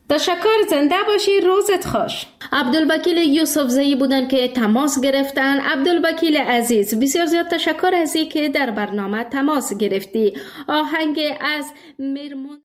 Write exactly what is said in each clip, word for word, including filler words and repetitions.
تشکر، زنده باشی، روزت خوش. عبدالوکیل یوسفزئی بودن که تماس گرفتن. عبدالوکیل عزیز، بسیار زیاد تشکر از این که در برنامه تماس گرفتی. آهنگ از میرمون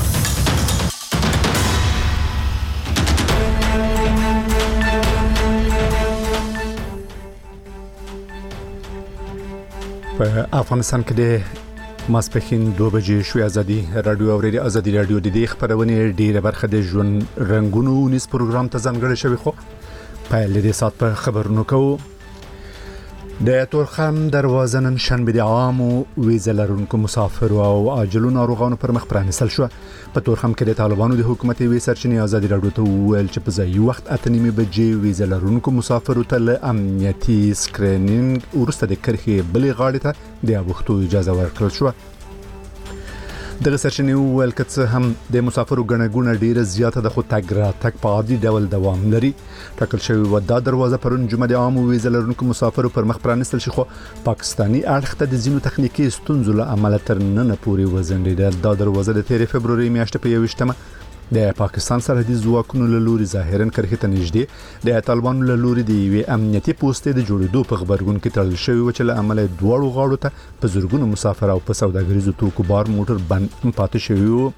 په افغانستان کې د ماسپښین دو بجې شوې ازادي رادیو اورېدي ازادي رادیو د دې خبرونه ډیره برخه د ژوند رنگونو نیس پروګرام ته ځانګړی شوی. خو په لدې سات په خبرونو کوو د تورخم دروازه نن شنبه د عامو ویزه لرونکو مسافرو او عاجلو ناروغانو پر مخ پرانیستل شو. په تورخم کې د طالبانو د حکومت وی سرچینې ازادي رادیو ته ویل چې په ځای وخت اته نیمه بجې ویزه لرونکو مسافرو ته له امنیتي سکرینینګ ورسته د کرخي بلې غاړې ته د ابوختو اجازه ورکړل شو. دغه سرچینې ویل چې هم د مسافرو غنګونه ډیره زیاته د خو تګ را تک په عادي ډول دوام لري. ټاکل شوی و دا دروازه پرون جمعه د عامو ویزه لرونکو مسافرو پر مخ پرانیستل شي. خو پاکستانی اړخ ته د زینو تخنیکی ستونزو له امله تر نن پورې وزنډیدل. دا دروازه د تیر فبرवरी میاشتې په یوشتمه د پاکستان سرحدي ځواکونو له لوري ظاهرا کرخه ته نږدې د طالبانو له لوري د وی امنیتي پوسټې د جوړېدو په خبرګون کې تړل شوی و چې له عمله دواړو غاړو ته په زورګونو مسافر او په سوداګریزو توکو بار موټر بند پاتې شوی و.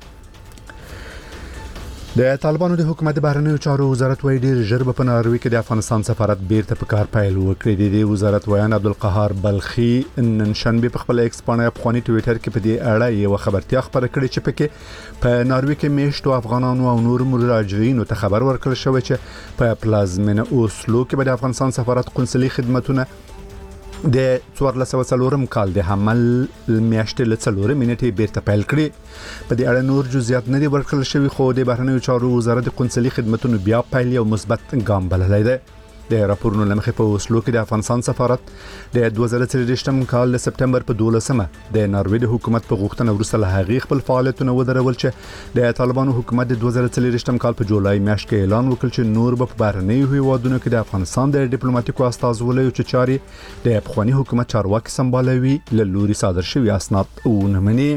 د طالبانو د حکومت د بهرنیو چارو وزارت وایي ډیر ژر په ناروې کې د افغانستان سفارت بیرته په کار پیل وکړي. د وزارت ویان عبدالقهار بلخي نن شنبه په خپل ایکس باندې افغاني ټوئیټر کې په دې اړه یو خبرتیا خبره کړې چې پکې په ناروې کې میشتو افغانانو او نور مهاجرینو ته خبر ورکړل شوی چې په پلازمینه اوسلو کې به د افغانستان سفارت قونسلي خدماتونه د څوارلس سوه څلورم کال د حمل میاشتې له څلورم منټې بیرته پیل کړي. په دې اړه نور جزئیات نه دي ورکړل شوی. خو د بهرنیو چارو وزارت د قونسلي خدماتونو بیا پیل یو مثبت ګام بللی دی. د راپورونو لمخې په اوسلو کې د افغانستان سفارت د دوه زره څلوېښتم کال د سپټمبر په دولسمه د ناروې د حکومت په غوښتنه وروسته له هغې خپل فعالیتونه ودرول چې د طالبانو حکومت د دوه زره څلوېښتم کال په جولای میاشت کې اعلان وکړ چې نور به په بهرنیو هیوادونو کې د افغانستان د ډیپلوماټیکو استازولیو چې چاري د افغاني حکومت چارواکي سمبالوي له لوري صادر شوي اسناد ونه مني.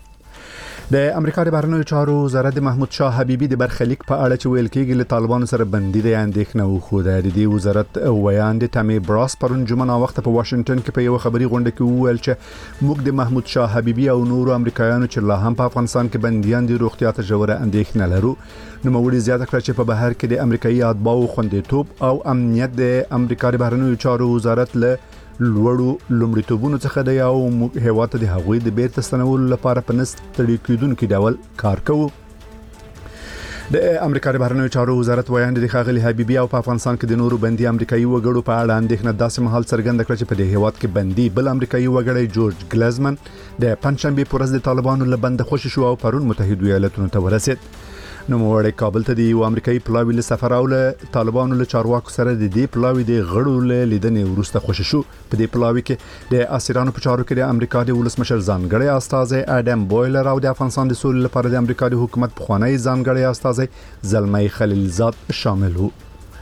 د امریکا د بهرنیو چارو وزارت د محمود شاه حبیبي د برخلیک په اړه چې ویل کېږي له طالبانو سره بندي د اندېښنه وخوده. د دې وزارت ویان د تامي براس پرون جمعه وخت په واشنگټن کې په یو خبري غونډه کې ویل چې موږ د محمود شاه حبیبي او نورو امریکایانو چې لا هم په افغانستان کې بنديان دي روغتیا ته ژوره اندېښنه لرو. نو موږ زیاته کړ چې په بهر کې د امریکایي اتباعو خوندیتوب او امنیت د امریکا د بهرنیو چارو وزارت له لوړو لومړیتوبونو څخه دی او موږ هیواد د هغوی د بیرته ستنولو لپاره په نست تړي کېدونکو ډول کار کوو. د امریکا د بهرنیو چارو وزارت ویان د ښاغلي حبیبي او په افغانستان کې د نورو بندي امریکایي وګړو په اړه اندېښنه داسې مهال څرګنده کړه چې په دې هیواد کې بندي بل امریکایي وګړی جورج ګلزمن د پنځشنبه په ورځ د طالبانو له بند خوشی شو او پرون متحده ایالاتونو ته ورسید. نو موړی کابل ته دی یو امریکایي پلاوی له سفر او له طالبانو له چارواکو سره د دې پلاوی د غړو له لیدنې ورسته خوشی شو. په دې پلاوی کې د اسیرانو په چارو کې د امریکا د ولسمشر ځانګړی استازی اډم بویلر او د افغانستان د سولې لپاره د امریکا د حکومت پخوانی ځانګړی استازی زلمی خلیلزاد شامل وو.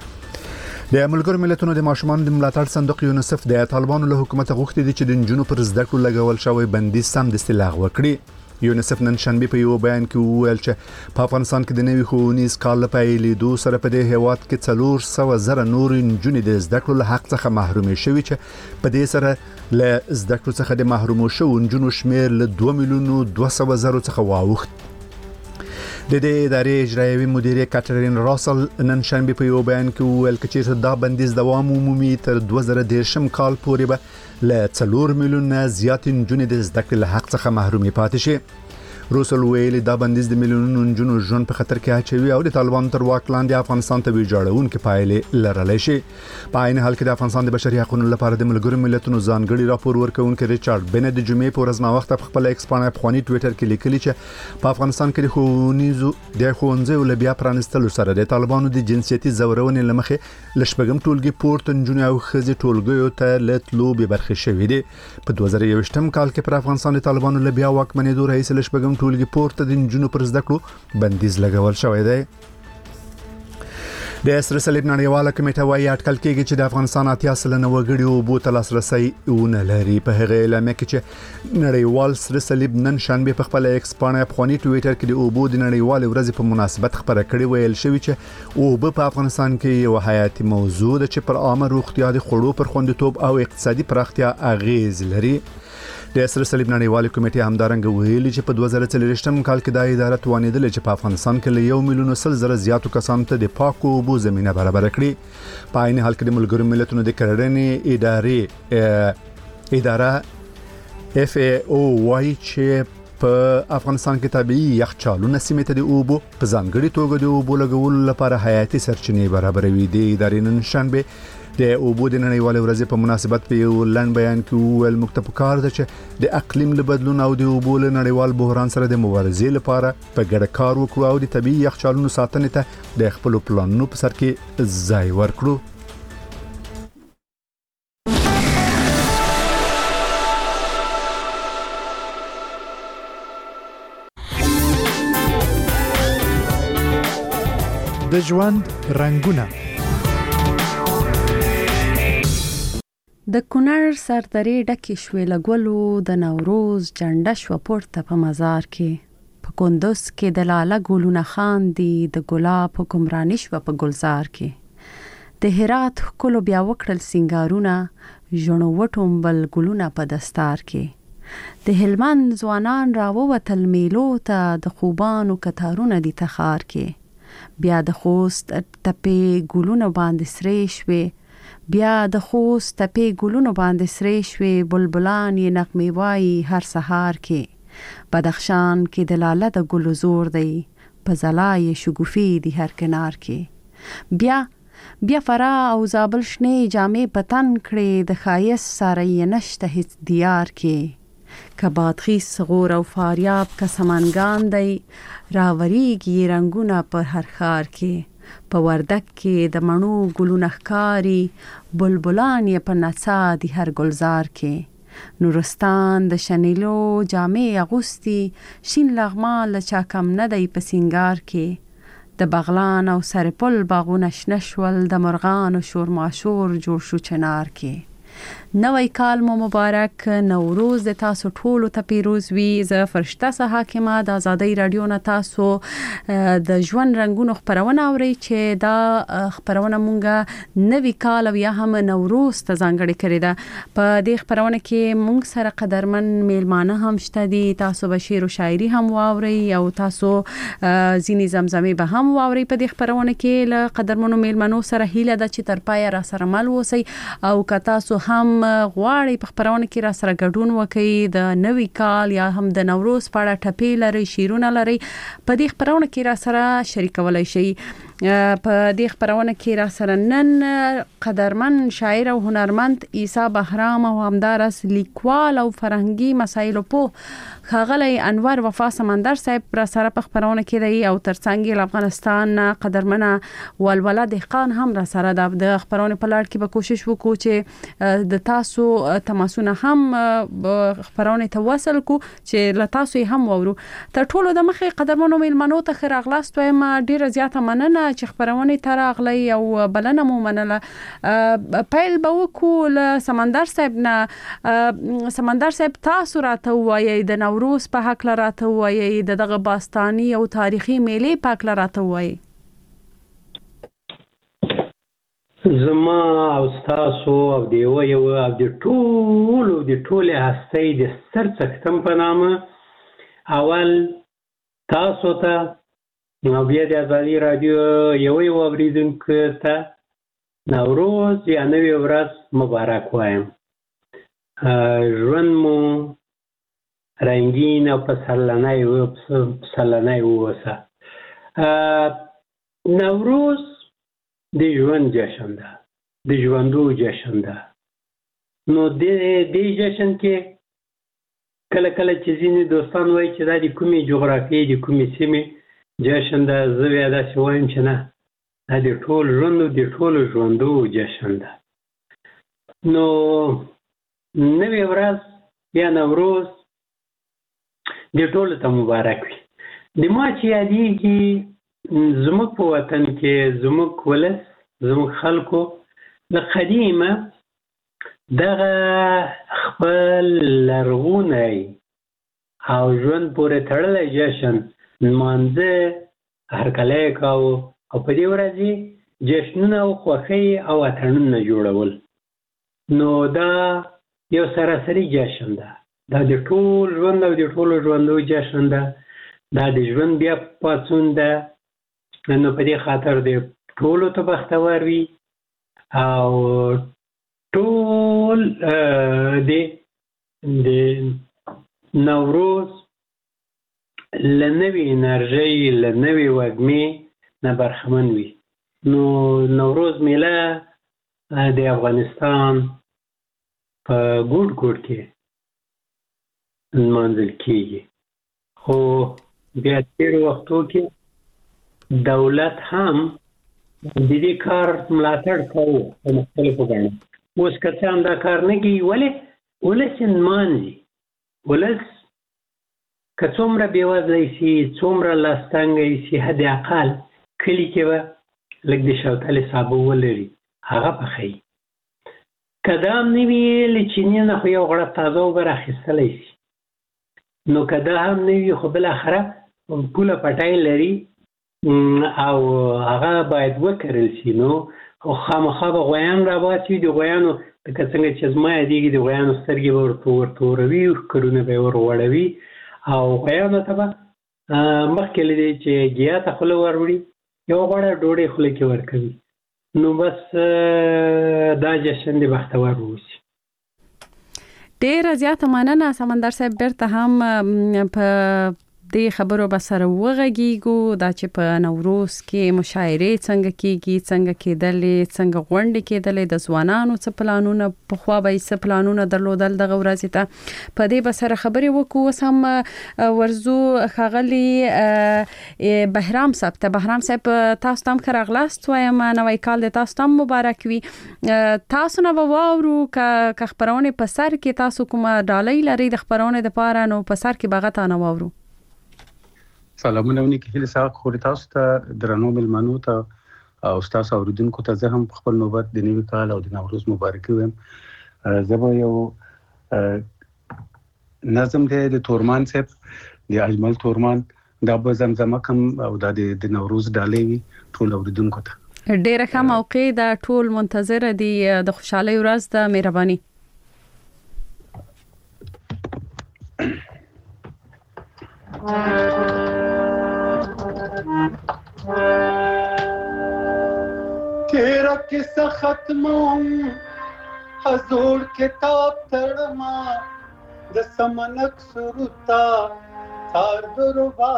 د ملګرو ملتونو د ماشومان د ملاتړ صندوق یونیسف د طالبانو له حکومت غوښتي دي چې د جنونو پر زده کړو لګول شوی بندي سم د استلاغ وکړي. یونیسف نن شنبه په یو بیان کې ویل چې په افغانستان کې د نوي ښوونیز کال په پیلېدو سره په دې هیواد کې څلور سوه زره نور نجونې د زده کړو له حق څخه محرومې شوي چې په دې سره له زده کړو څخه د محرومو شوو نجونو شمیر له دوه میلیونو دوه سوه زره څخه واوښت. د دې ادارې اجرایوي مدیره کاترین راسل نن شنبه په یو بیان کې ویل چې دا بندیز دوام عمومي تر دوه زره دېرشم کال پورې به له څلور میلیونه زیات نجونې د زده کړې له حق څخه محرومې پاتې شي. روسل ویل دا بندیز د میلیونونو نجونو ژوند په خطر کې اچوي او د طالبانو تر واک لاندې افغانستان ته ویجاړونکې پایلې لرلی شي. په عین حال کې د افغانستان د بشري حقوقو لپاره د ملګرو ملتونو ځانګړي راپور ورکوونکي ریچارډ بنت د جمعې په ورځ وخت په خپل ایکس باندې افغاني ټوئیټر کې لیکلي چې په افغانستان کې د ښوونیزو د ښوونځیو له بیا پرانستلو سره د طالبانو د جنسیتي زورونې لمخې لشپږم ټولګي پورته نجونې او ښځې ټولګیو ته لتلو به برخه شوې دي. په دوه زره یوویشتم کال کې پر افغانستان د طالبانو له بیا واکمنېدو رئیس لشپږم ټولګي پورته د نجونو پر زده کړو بندیز لګول شوی دی. د سره صلیب نړیواله کمیټه وايي اټکل کېږي چې د افغانستان اتیا سلنه وګړي اوبو ته لاسرسی ونه لري. په هغه اعلامیه کې چې نړیوال سره صلیب نن شنبه په خپل ایکس باندې افغاني ټوئیټر کې د اوبو د نړیوال ورځې په مناسبت خبره کړې ویل شوی چې اوبه په افغانستان کې یو حیاتي موضوع ده چې پر عامه روغتیا د خوړو پر خوندیتوب او اقتصادي پراختیا اغیز لري. د سره صلیب نړیواله کمیټه همدارنګه ویلي چې په دوه زره څلوېښتم کال کې د اداره توانیدل چې په افغانستان کې له یو میلیون سل زره زیاتو کسانو ته د پاکو اوبو زمينه برابر کړي. په عین حال کې د ملګرو ملتونو د کرنې ادارې اداره اف ای او وايي چې په افغانستان کې طبيعي یخچالونه سیمه ته د اوبو په ځانګړي توګه د اوبو لګولو لپاره حیاتي سرچینې برابروي. د ادارې نن شنبه د اوبو د نړیوالې ورځې په مناسبت په یو لنډ بیان کې ویل موږ ته پکار ده چې د اقلیم له بدلون او د اوبو له نړیوال بحران سره د مبارزې لپاره په ګډه کار وکړو او د طبيعي یخچالونو ساتنې ته د خپل پلانونو په سر کې ځای ورکړو. د ژوند رنگونه د کونړ سردرې ډکې شوې لګولو د نوروز جنډه شوه پورته په مزار کې. په کندوز کې د لاله ګلونه خاندي، د ګلاب حکمراني شوه په ګلزار کې. د هرات ښکلو بیا وکړل سینګارونه، ژڼو وټومبل ګلونه په دستار کې. د هلمند ځوانان راووتل میلو ته، د خوبانو کتارونه دي تخار کې. بیا د خوست تپې ګلونه باندې سرې شوې، بیا د خوست تپې ګلونو باندې سرې شوې، بلبلان یې نغمې وایي هر سهار کې. بدخشان کې د لاله د ګلو زور دی، په ځلا یې شګوفې دي هر کنار کې. بیا بیا فرا او زابل شنې جامې په تن کړې، د ښایست ساره یې نشته هیڅ دیار کې. که بادغیس غور او فاریاب که سمنګان دی، راوریږي رنګونه پر هر ښار کې. په وردک کې د مڼو ګلونه ښکاري، بلبلان یې په نڅا دي هر گلزار کې. نورستان د شنیلو جامې اغوستي، شین لغمان له چا کم نه دی په سینګار کې. د بغلان او سرپل باغونه شنه شول، د مرغانو شور ماشور جوړ شو چنار کې. نوی کال مو مبارک، نوروز د تاسو ټولو ته پیروز وي. زه فرشته سه حاکمه د آزادۍ رادیو نه تاسو د ژوند رنگونو خبرونه اورئ چې دا خبرونه مونږه نوی کال او یا هم نوروز ته ځانګړې کړې ده. په دې خبرونه کې مونږ سره قدرمن میلمانه هم شته دي، تاسو به شعر او شاعري هم واورئ او تاسو ځینې زمزمې به هم واورئ. په دې خبرونه کې له قدرمنو میلمنو سره هیله ده چې تر پایه را سره مل اوسئ او که تاسو هم غواړئ په خبرونه کې را سره ګډون وکړئ، د نوي کال یا هم د نوروز په اړه ټپې لرئ، شعرونه لرئ، په دې خبرونه کې را سره شریکولی شئ. په دې خبرونه کې را سره نن قدرمن شاعر او هنرمند عیسی بهرام او همدارس لیکوال او فرهنګي مسایلو په ښاغلی انور وفا سمندر صاحب را سره په خبرونه کې دی او ترڅنګ افغانستان قدرمنه ولوله دهقان هم را سره ده. د خبرونه په لړ کې به کوشش وکړو چې د تاسو تماسونه هم خبرونه ته وصل کو چې له تاسو هم وورو. تر ټولو د مخې قدرمنو میلمنو ته ښه راغلاست وایم، ډیره زیاته مننه چې خبرونه ته راغلی او بلنه مو منله. پیل به وکړو له سمندر صاحب نه. سمندر صاحب تاسو راته ووایئ د نوروز په هکله راته ووایئ، د دغه باستاني او تاریخي میلې په هکله راته ووایئ. زما او ستاسو او د یوه یوه او د ټولو د ټولې هستۍ د سر څښتن په نامه اول تاسو ته او بیا د ازادي راډیو یوه یوه اورېدونکو ته نوروز یا نوې ورځ مبارک وایم. ژوند مو رنګین او پسرلنی ووسه. نوروز د ژوند جشن ده، د ژوندو جشن ده. نو د دې جشن کې کله کله چې ځینې دوستان وایي چې دا د کومې جغرافیې د کومې سیمې جشن ده، زه بیا داسې وایم چې نه، دا د ټول ژوند د ټولو ژوندو جشن ده. نو نوې ورځ یا نوروز د ټولو ته مبارک وي. د ما چې یادېږي زموږ په وطن کې زموږ ولس زموږ خلکو له قدیمه دغه خپل لرغونی او ژوند پورې تړلی جشن نمانځه هرکلی یې کاوه او په دې ورځ یې جشنونه او خوښۍ او اتڼونه جوړول. نو دا یو سراسري جشن ده، دا د ټول ژوند او د ټولو ژوندو جشن ده، دا د ژوند بیا پاڅون ده. نو په دې خاطر د ټولو ته بختور وي او ټول د د نوروز له نوې انرژۍ له نوې وږمې نه برخمن وي. نو نوروز میله د افغانستان په ګوټ ګوټ کې نمانځل کېږي. خو بیا تېرو وختو کې دولت هم د دې کار ملاتړ کوو په مختلفو بڼو. اوس که څه هم دا کار نه کوي، ولې ولس یې نمانځي. ولس که څومره بېوزلی سي، څومره لاستنګی سي، حد اقل کلي کې به لږ د شوتلې صابه ولري، هغه پخوي. که دا هم نه وي له چیني نه خو یو غړپ تازه اوبه راخیستلی شي. نو که دا هم نه وي خو بالاخره پوله پټی لري او هغه باید وکرل شي. نو خامخا به غویان راباسي. د غویانو لکه څنګه چې زما یادېږي د غویانو سترګې به ورته ورتوروي، ښکرونه به یې ور غوړوي او غویانو ته به مخکې له دې چې ګیا ته خوله ور وړي یوه غوړه ډوډۍ خوله کې ورکوي. نو بس دا جشن د بختور اوسي. ډېره زیاته مننه سمندر صاحب. بیرته هم په دې خبرو به سره وغږیږو دا چې په نوروز کې مشاعرې څنګه کېږي، څنګه کېدلې، څنګه غونډې کېدلې، د ځوانانو څه پلانونه پخوا به یې څه پلانونه درلودل دغه ورځې ته، په دې به سره خبرې وکړو. اوس هم ورځو ښاغلي بهرام صاحب ته. بهرام صاحب تاسو ته هم ښه راغلاست وایم، نوی کال د تاسو ته هم مبارک وي. تاسو نه به واورو که خپرونې په سر کې تاسو کومه ډالۍ لرئ د خپرونې دپاره، نو په سر کې به هغه تا نه واورو. سلامونه ونی کې هله ساق خو تاسو ته درنو ملمنو ته او تاسو اوریدونکو ته زه هم خپل نوبت د نوي کال او د نوروز مبارک وایم. زه به یو نظم دی د تورمان صاحب د اجمل تورمان دا به زمزمه کوم او دا د نوروز ډالۍ وي ټول اوریدونکو ته. ډیره ښه موقع ده، ټول منتظر دي د خوشحالۍ ورځ ده. مهرباني. تیرا قصہ ختموں حضور کتاب تڑما دسمنک سرتا تار دربا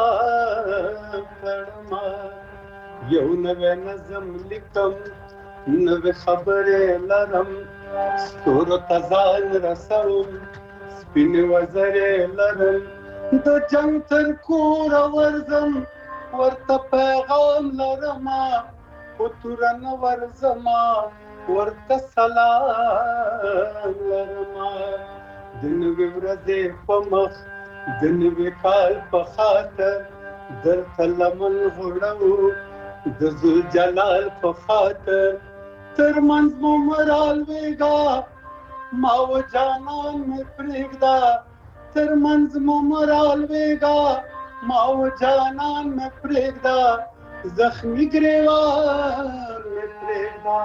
تڑما یو نوے نظم لکم نوے خبر لرم ستور تزان رسوم سپین وزر لرم د جنگ تر کور ورزم ورته پیغام لرما پترن ورزما ورته سلام لرما دن ورځې په مخ دن وکال په خاطر درته لمن غړو د ذل جلال په خاطر تر منځ مو مرال وېګا ما و جانان مې پرېږدا تر منځ مو مرال وېګا ما و جانان مې پرېږدا زخمی گریوان میں پریگدا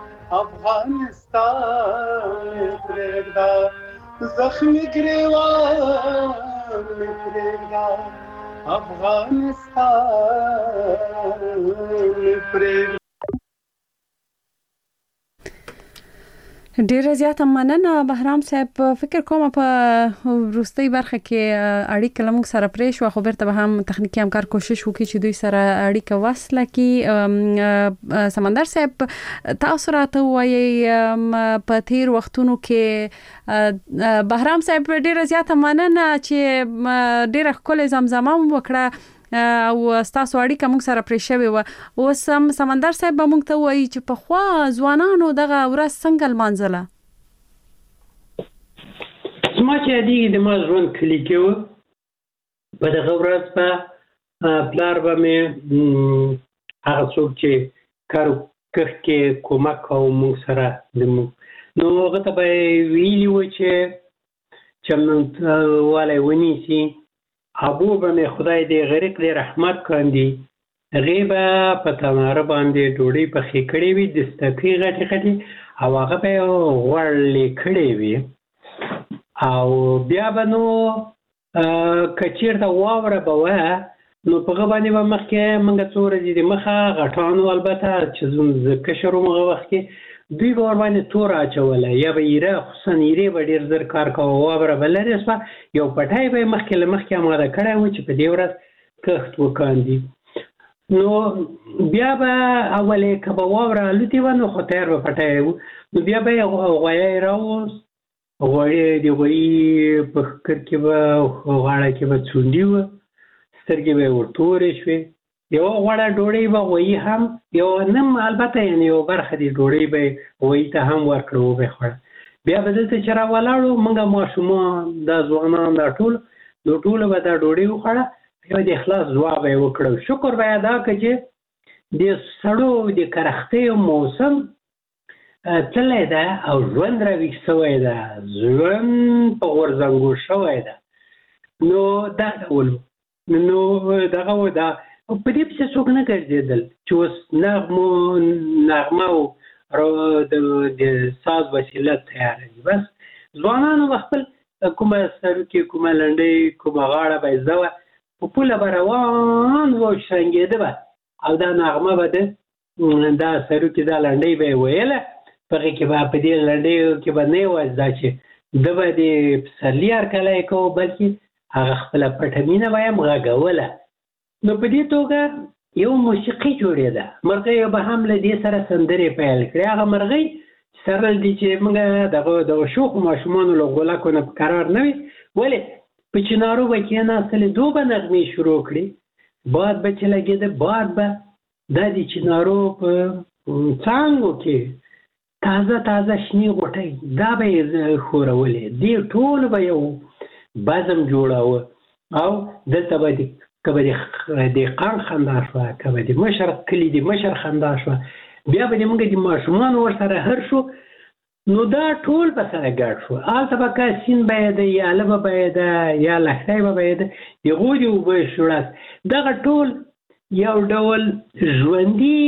افغانستان میں پریگدا زخمی گریوان میں پریگدا افغانستان میں پریگدا. ډیره زیاته مننه بهرام صاحب. فکر کوم په وروستۍ برخه کې اړیکه لمغ سره پرې شو، خو بیرته به هم تخنیکی همکار کوشش وکړي چې دوی سره اړیکه وصله کړي. سمندر صاحب تاسو راته وایي په تیر وختونو کې بهرام صاحب ډیره زیاته مننه چې ډیره ښکلې زمزمه وکړه او تاسو اړیکه موږ سره پرې شوې وه. اوس هم سمندر صاحب به موږ ته وایي چې پخوا ځوانانو دغه ورځ څنګه لمانځله. زما چې یادېږي د ما ژوند کلي کې و، په دغه ورځ به پلار به مې هغه څوک چې کار کښت کې کومک کوو موږ سره نو هغه ته به یې ویلي وو چې چمنوالی ونیسي ابو به مې خدای دې غریق دې رحمت کاندي هغې به په تناره باندې ډوډۍ پخې کړې وي دستکۍ غټې غټې او هغه به یې غوړلې کړې وي او بیا به نو که چېرته واوره به وه نو په هغه باندې به مخکې موږ څو ورځې د مخه غټانو البته چې زه کشر وم هغه وخت کې دوی به ورباندې تور اچوله یا به ایره خصوصا ایرې به ډېر زر کار کوه واوره به لرې شوه یو پټی به یې مخکې له مخکې اماده کړی و چې په دې ورځ کښت وکاندي نو بیا به اولې که به واوره الوتې وه نو خو تیار به پټی و نو بیا به یې غویی راوست غوړې د غویي په ښکر کې به غاړه کې به څونډي وه سترګې به یې ورتورې شوې یوه غوړه ډوډۍ به غویي هم یو نم البته یعنې یوه برخه د ډوډۍ به یې غویي ته هم ورکړه وبه یې خوړه بیا به دلته چې را ولاړو موږ ماشومان دا ځوانان دا ټول نو ټوله به دا ډوډۍ وخوړه یو د اخلاص دعا به یې وکړه شکر به یې ادا کړه چې د سړو د کرختیو موسم تللی ده او ژوند راویښ شوی ده ژوند په غورځنګو شوی ده نو دا ډول نو دغه و دا په دې پسې څوک نه ګرځېدل چې اوس نغمو نغمه او د ساز وسیله تیاره دي بس ځوانانو به خپل کومه سروکې کومه لنډۍ کومه غاړه به یې زه وه په پوله به روان و شرنګېده به او دا نغمه به د دا سروکې دا لنډۍ به یې ویله په هغې کې به په دې لنډیو کې به نه یوازې دا چې ده به د پسرلي هرکلی کوو بلکې هغه خپله پټه مینه به هم غږوله نو په دې توګه یو موسیقي جوړېده مرغیو به هم له دې سره سندرې پیل کړې هغه مرغۍ سره دي چې موږ دغه دغه شوخو ماشومانو له غولکو نه قرار نه وي ولې په چنارو به کېناستلې دو به نغمې شروع کړي باد به چې لګېده باد به دا د چنارو په څانګو کې تازه تازه شنې غوټۍ دا به یې ښورولې دې ټول به یو بزم جوړاوه او دلته به د که به د دهقان خندا شوه که به د مشر کلي د مشر خندا شوه بیا به د موږ د ماشومانو ورسره هر شو نو دا ټول به سره ګډ شو هلته به که سیند به یې ده یا لبه به یې ده یا لښتی به به یې ده د هغو د اوبه شړس دغه ټول یو ډول ژوندي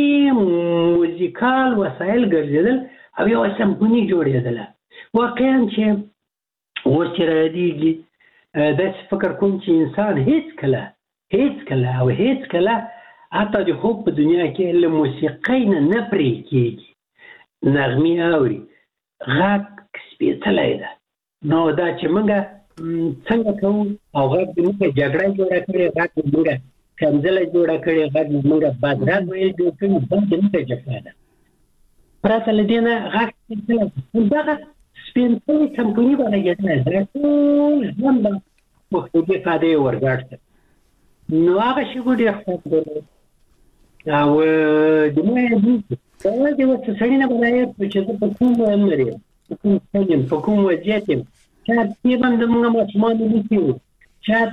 موزیکال وسایل ګرځېدل او یوه سمفوني جوړېدله واقعا چې اوس چې رایادېږي داسې فکر کوم چې انسان هېڅ کله هېڅ کله او هېڅ کله حتی د خوب په دنیا کې له موسیقۍ نه نه پرې کېږي نغمې اوري غږ سپېڅلی ده نو دا چې موږ څنګه کوو او غږ د موږ جګړه جوړه کړې غږ د موږ کنځله جوړه کړې غږ د موږ بدرګ ویل جوړ کړي دا د موږ جفا ده پرته له دې نه غږ سپېڅلی ده دغه سپېڅلی سمفوني به غږېدلی دا ټول ژوند به پښتو ساده یې ورګډ کړ نو هغه شیګو ډېر خوند درلود او د مې یوازې اوس سړي نه به دا یاد کړو چې زه په کوم عمر یم په کوم سن یم په کوم وضعیت یم شاید کیب هم د موږ ماشومانو لوټي وو شاید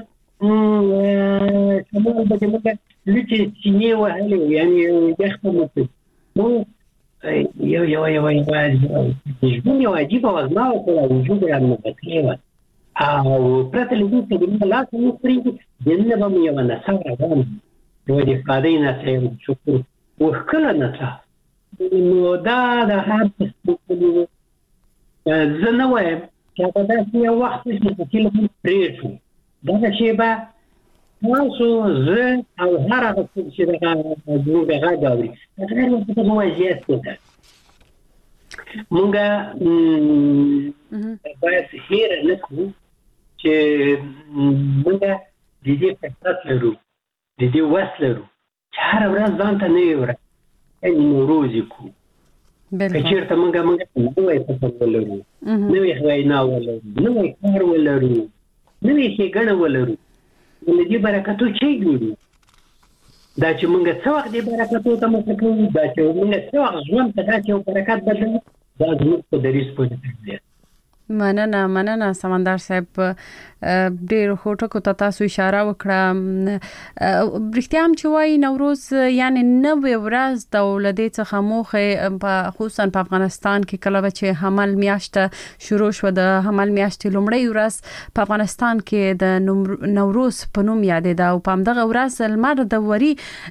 شمال به د موږ لوټې سینې وهلې وو یعنې یخ به مو کړي نو یو یو یو د ژوند یو عجیبه وزما وکړه وجود رانغښتلی وه او پرته له دې چې د موږ لاس نه پرېږدي دننه به مو یوه نڅا روان یوه د ښادۍ نڅا یو شکر وښکله نڅا نو دا د هر څه سپېڅلي وو زه نه وایم چې هغه داسې یو وخت و چې تلفون پرېږدو دغه شیبه تاسو زه او هر هغه څوک چې دغه زموږ غږ اوري هغه هر وخت په وضعیت کې ده مونږ باید هېره نه کړو چې مونږ د دې فرصت لرو د دې وس لرو چې هره ورځ ځان ته نوې ورځ یعنې نوروز یې کړو که چېرته مونږ مونږ نوی فکر ولرو نوې وینا ولرو نوی کار ولرو نوې ښېګڼه ولرو نو له دې برکتو چې جوړو دا چې مونږ څه وخت دې برکتو ته مخه کوو دا چې مونږ څه وخت ژوند ته داسې یو برکت بدلوو دا زموږ په دریځ پورې تړلی مننه مننه سمندر صاحب ډېر خوټکو ته تاسو اشاره وکړه. برښتیا هم چې وایي نوروز یعنی نوې ورځ د ولادت څخه موخه په خصوصا په افغانستان کې کله چې حمل میاشت شروع شو د حمل میاشت لومړی ورځ په افغانستان کې د نوروز په نوم یادېده او په همدغه ورځ لمر د وری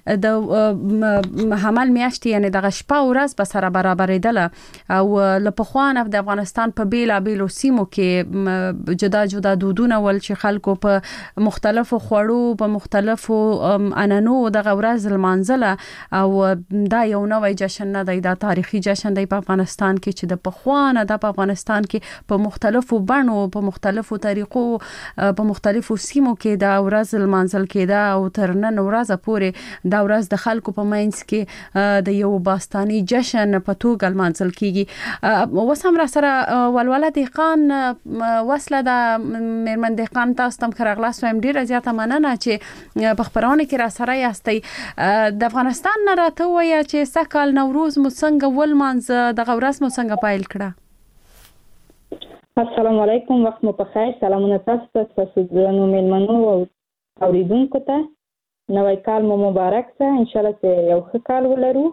د حمل میاشت یعنی دغه شپه ورځ به سره برابرېدله او له پخوانه د افغانستان په بیلا بیلو سیمو کې جدا جدا دودونه ول چې خلکو په مختلفو خوړو په مختلفو انانو دغه ورځ لمانځله او دا یو نوې جشن نه دی، دا تاریخي جشن دی په افغانستان کې چې د پخوانه د په افغانستان کې په مختلفو بڼو په مختلفو طریقو په مختلفو سیمو کې دا ورځ لمانځل کېده او تر نن ورځې پورې دا ورځ د خلکو په منځ کې د یو باستاني جشن په توګه لمانځل کېږي. اوس هم را سره ولوله دهقان وصله د من دهقان تاسو تم خراغلاس ويم ډیره زیاته مننه چې په خبرونه کې را سره یاستئ. د افغانستان نه راته وایي چې سکهال نوروز مو څنګه ولمانځه دغه ورځ مو څنګه پایل کړه؟ السلام علیکم، وخت مو په خیر. سلامونه تاسو ته، تاسو د میلمنو او اوریدونکو ته نوی کال مو مبارک شه. ان شاء الله چې یو ښه کال ولرو.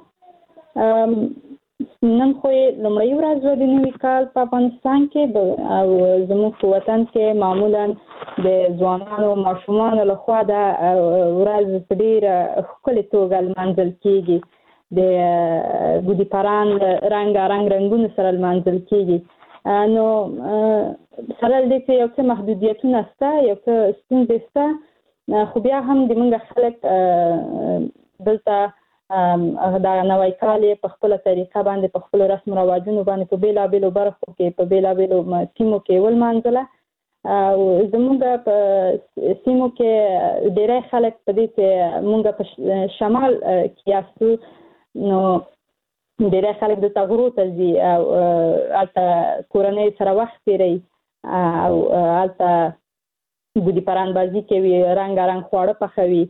نن خو لومړی ورځ د نوي کال په افغانستان کې او زموږ په وطن کې معمولا د ځوانانو ماشومانو لخوا دا ورځ په ډېره ښکلې توګه لمانځل کېږي. د ګودي پران رنګارنګ رنګونو سره لمانځل کېږي. نو سره له دې چې یو څه محدودیتونه شته، یو څه ستونزې شته، خو بیا هم د موږ خلک دلته دا نوی کال په خپل طریقه باندې په خپل رسم رواجونو باندې په بیلا بیلو برخو کې په بیلا بیلو سیمو کې ولمانځله. او زموږ په سیمو کې ډېری خلک په دې چې موږ په شمال کې یاستو نو ډېری خلک دلته غرو ته ځي او هلته کورنۍ سره وخت تېروي او هلته ګودي پران بازي کوي، رنګارنګ خواړه پخوي.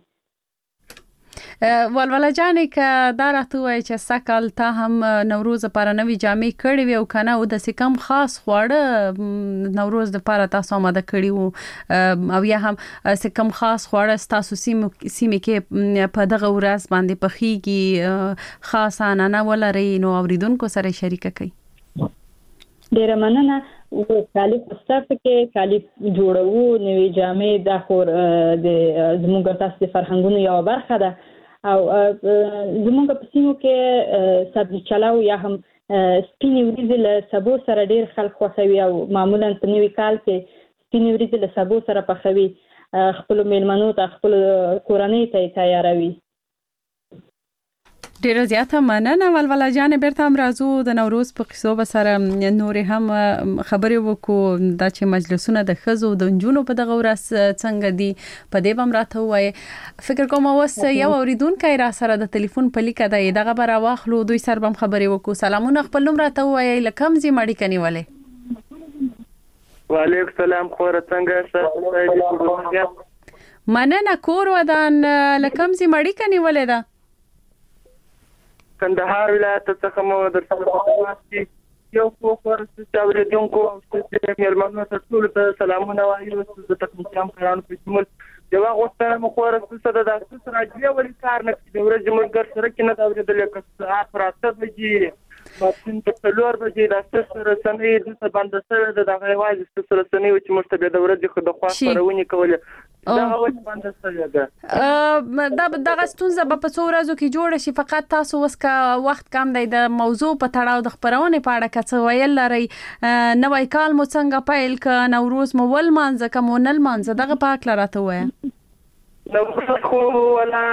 ولوله جانې که دا راته وایي چې سکهال تا هم نوروز لپاره نوې جامې کړې وي او که نه او داسې کم خاص خواړه نوروز لپاره تاسو آماده کړي وو او یا هم څه کم خاص خواړه ستاسو سیمې کې په دغه ورځ باندې پخیږي خاص عنعنه ولرئ نو اوریدونکو سره شریکه کړئ؟ ډېره مننه. کالي خسته پکې کالي جوړوو، نوې جامې دا خو د زموږ تاسو د فرهنګونو یوه برخه ده او زموږ په سیمو کې سبزي چلاو یا هم سپینې وریځې له سبو سره ډېر خلک خوښوي او معمولا په نوي کال کې سپینې وریځې له سبو سره پخوي، خپلو میلمنو ته خپلو کورنۍ ته یې تیاروي. ډیره زیاته مننه ولوله جان. بیرته هم راځو د نوروز په قصو به سره نورې هم خبرې وکړو دا چې مجلسونه د ښځو د نجونو په دغه ورځ څنګه دي په دې به هم راته ووایي. فکر کوم اوس یو اوریدونکی را سره د تلیفون په لیکه دی دغه به راواخلو دوی سره به هم خبرې وکړو. سلامونه، خپل نوم راته ووایئ، له کوم ځای مو اړیکه نیولې؟ وعلیکم سلام خوره، څنګه؟ مننه. کور ودان له کوم ځای مو اړیکه نیولې ده؟ کندهار ولایت څخه مو در سره یو څو ورځې چې اوریدونکو او چې میلمنو ته ټول ته سلامونه وایو. د تکنیکي همکارانو په شمول یو غوښتنه مو خو ورسته ده د تاسو راځي ولې کار نه کوي د ورځې موږ سره کې نه دا اورېدل که ساعت راته بجې ماشین په څلور بجې د تاسو رسنۍ د باندې سره د دغه واځي تاسو رسنۍ چې مرتبه د ورځې خو د خوا خبرونه کولې دا اوس باندې سره ده. دا دغه ستونزه په څو ورځو کې جوړه شي، فقط تاسو اوس کا وخت کم دی د موضوع په تړاو د خبرونه په اړه څه ویل لري؟ نوی کال مو څنګه پیل ک، نوروز مو ولمانځه که مو نه لمانځه؟ دغه په اړه راته وایه. نوروز خو ولا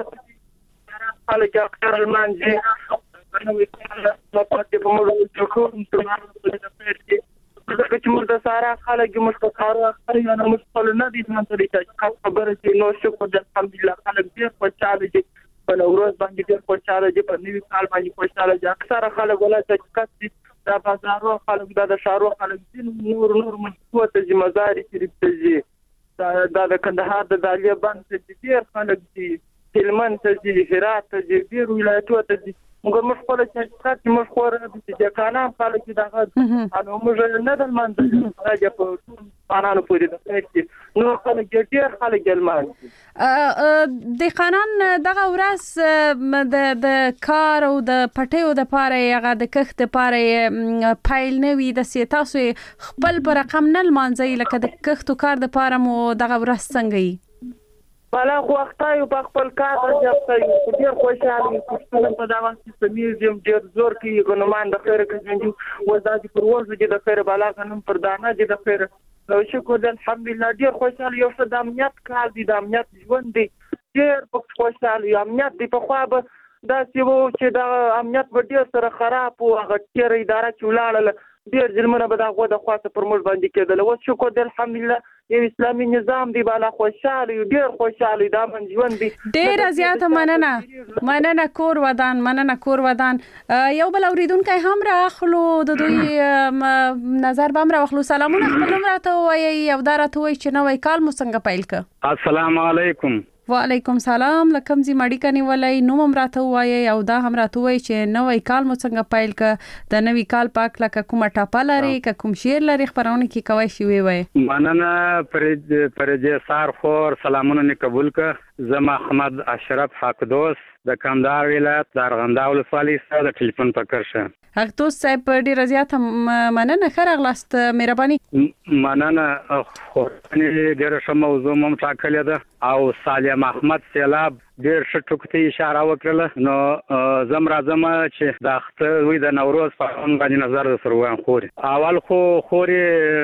خلک اخر المانځي نوی کال په پاتې په موږ چې کوم څه دغه چې موږ د سارا خلک موږ په کارو اخر یو نه موږ خپل نه دي ځان ته چې خبره چې نو شکر د الحمدلله خلک ډېر خوشاله دي په نوروز باندې ډېر خوشاله دي، په نوي کال باندې خوشاله دي. اکثره خلک ولا چې کس د بازارو خلک د شهرو خلک دي نور نور مشهور ته مزار شریف ته ځي، دا د کندهار د دالیه باندې ډېر خلک دي، هلمند ته ځي، هرات ته ځي، ډېر ولایتونو ته ځي. موږ مخ په لچ چې موږ خور د کانام خلک دغه انو موږ نه د منځ راځي په قانون پورې د فکر نو خلک ډېر خلک ګلمان د قانون دغه ورځ د د کار او د پټیو د پاره هغه د کښت لپاره فایل نه وي د تاسو خپل پر رقم نه لمانځي لکه د کښت کار د پاره مو دغه ورځ څنګه وي بالا وختایو په خپل کار راځي ډېر خوشاله کوم په دا وخت چې میوزیم ډېر زور کوي ګنمان د خیر کې وزادي پر ورځ د خیر بالا کنم پر دانه د خیر نو شکر الحمدلله ډېر خوشاله یو څه د امنیت کار دي د امنیت ژوند دی ډېر په خوشاله یو امنیت دی په خوا به دا چې وو چې د امنیت په ډېر سره خراب او هغه ډېر اداره چې ولاړل ډېر ظلمونه به دا غو د خواته پر موږ باندې کېدل او شکر الحمدلله یو اسلامي نظام دی بالا خوشاله ډېر خوشاله دا من ژوند دی ډېر زیاته مننه مننه کور ودان مننه کور ودان یو بل اوریدونکو هم راخلو د دوی نظر به هم راخلو سلامونه خپل راته وایي یو دارته وایي چې نوې کال مو څنګه پیل ک السلام علیکم وعلیکم سلام لکم زی ماډی کني ولای نو هم راته وایي او دا هم راته وایي چې نوې کال مو څنګه پیل ک د نوې کال پاک لکه کومه ټاپه لري ک کوم شیر لري خبرونه کی کوي شي وي وای مننه پر پرجه سار خور سلامونه نه قبول ک زما احمد اشرف حق دوست د کندهار ولایت د ارغنداو ولسوالۍ سره د ټلیفون پکړ شه حق دوست صاحب ډیر زیات مننه خره غلاست مهرباني مننه خو ډیر ښه موضوع مم ټاکلې ده او سالم احمد سیلاب ډیر ښه ټکو اشاره وکړه نو زم راځم چې د اختر وي د نوروز په اړه باندې نظر سره وایم خو اول خو خوري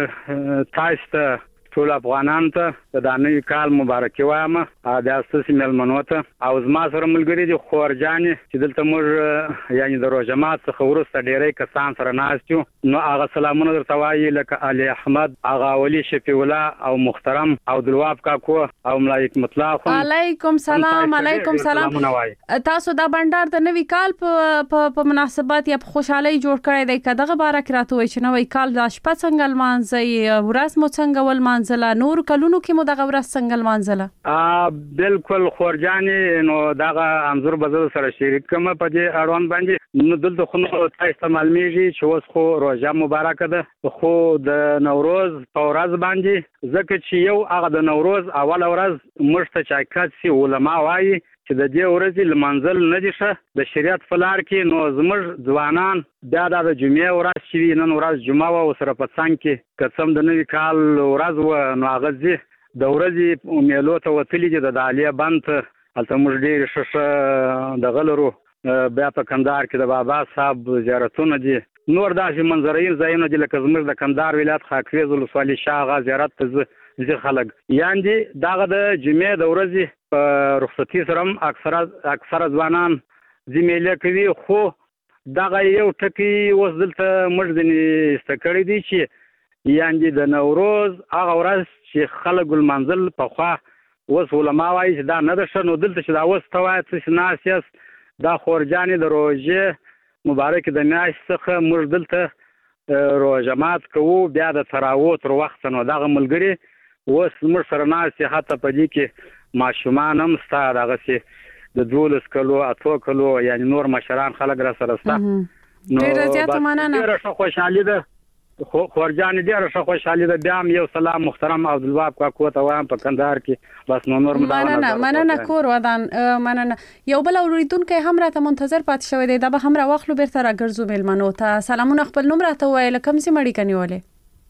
تاسو ته ټول افغانان ته د نوي کال مبارکي وایم د اساسي ملمنو ته او زما سره ملګری دي خورجانې چې دلته موږ یعنی د روزمات څخه ورسته ډېرې کسان سره ناستو نو هغه سلامونه درته وایي لکه علي احمد هغه ولي شفیع الله او محترم او دلواب کاکو او ملایک مطلق علیکم سلام علیکم سلام تاسو دا بندر د نوي کال په مناسبت یا په خوشحالي جوړ کړی دی کداغه بارک راته وایي چې نوي کال د شپه څنګه لمانځي ورځ مو څنګه ولمانځي زلا نور کلونو کې مو دغه ورځ څنګه لمانځله ا بالکل خورجانې نو دغه انظر بزل سره شریک کوم په دې اړوند باندې نو دلته خو تاسو استعمال میږي چې اوس خو روزه مبارک ده خو د نوروز په ورځ باندې ځکه چې یو هغه د نوروز اول ورځ مشته چاکات سی علما وایي چې د دې ورځې لمانځل نه دي ښه د شریعت په لار کې نو زموږ ځوانان بیا د جمعې ورځ چې نن ورځ جمعه او سره په څنګ کې قسم د نوي کال ورځ و نو هغه زی د ورځې میلو ته وتلی دي د عالیه بند هلته موږ ډېر ښه د غلرو بیا په کندهار کې د بابا صاحب زیارتونه دي نور داسې منظرین ځایونه دي لکه زموږ د کندهار ولایت خاکریز ولسوالۍ شاغه زیارت ته زه خلک یاندې دغه د جمعې د ورځې په رخصتي سره هم اکثره اکثره ځوانان زمیله کوي خو دغه یو ټکی اوس دلته موږ ځینې ایسته کړی دی چې یاندې د نوروز هغه ورځ چې خلک لمانځل پخوا اوس علما وایي چې دا نه ده ښه نو دلته چې دا اوس ته وایه څه ناست یاست دا خورجانې د روژې مبارکې د میاشتې څخه موږ دلته روژه مات کوو بیا د تراویح تر وخته نو دغه ملګري اوس موږ سره ناست یې حتی په دې کې ماشومان هم ستا دغسې د دولس کلو اتو کلو یعنی نور مشران خلک را سره ستا نو ډېره ښه خوشحالي ده خورجانې ډېره ښه خوشحالي ده بیا هم یو سلام محترم عبدالوهاب کاکو ته وایم په کندهار کې بس نو نور مننه مننه کور ودان مننه یو بل اوریدونکی هم راته منتظر پاتې شوی دی دا به هم راواخلو بیرته راګرځو میلمنو ته سلامونه خپل نوم راته ووایه له کوم ځای مړیکه نیولې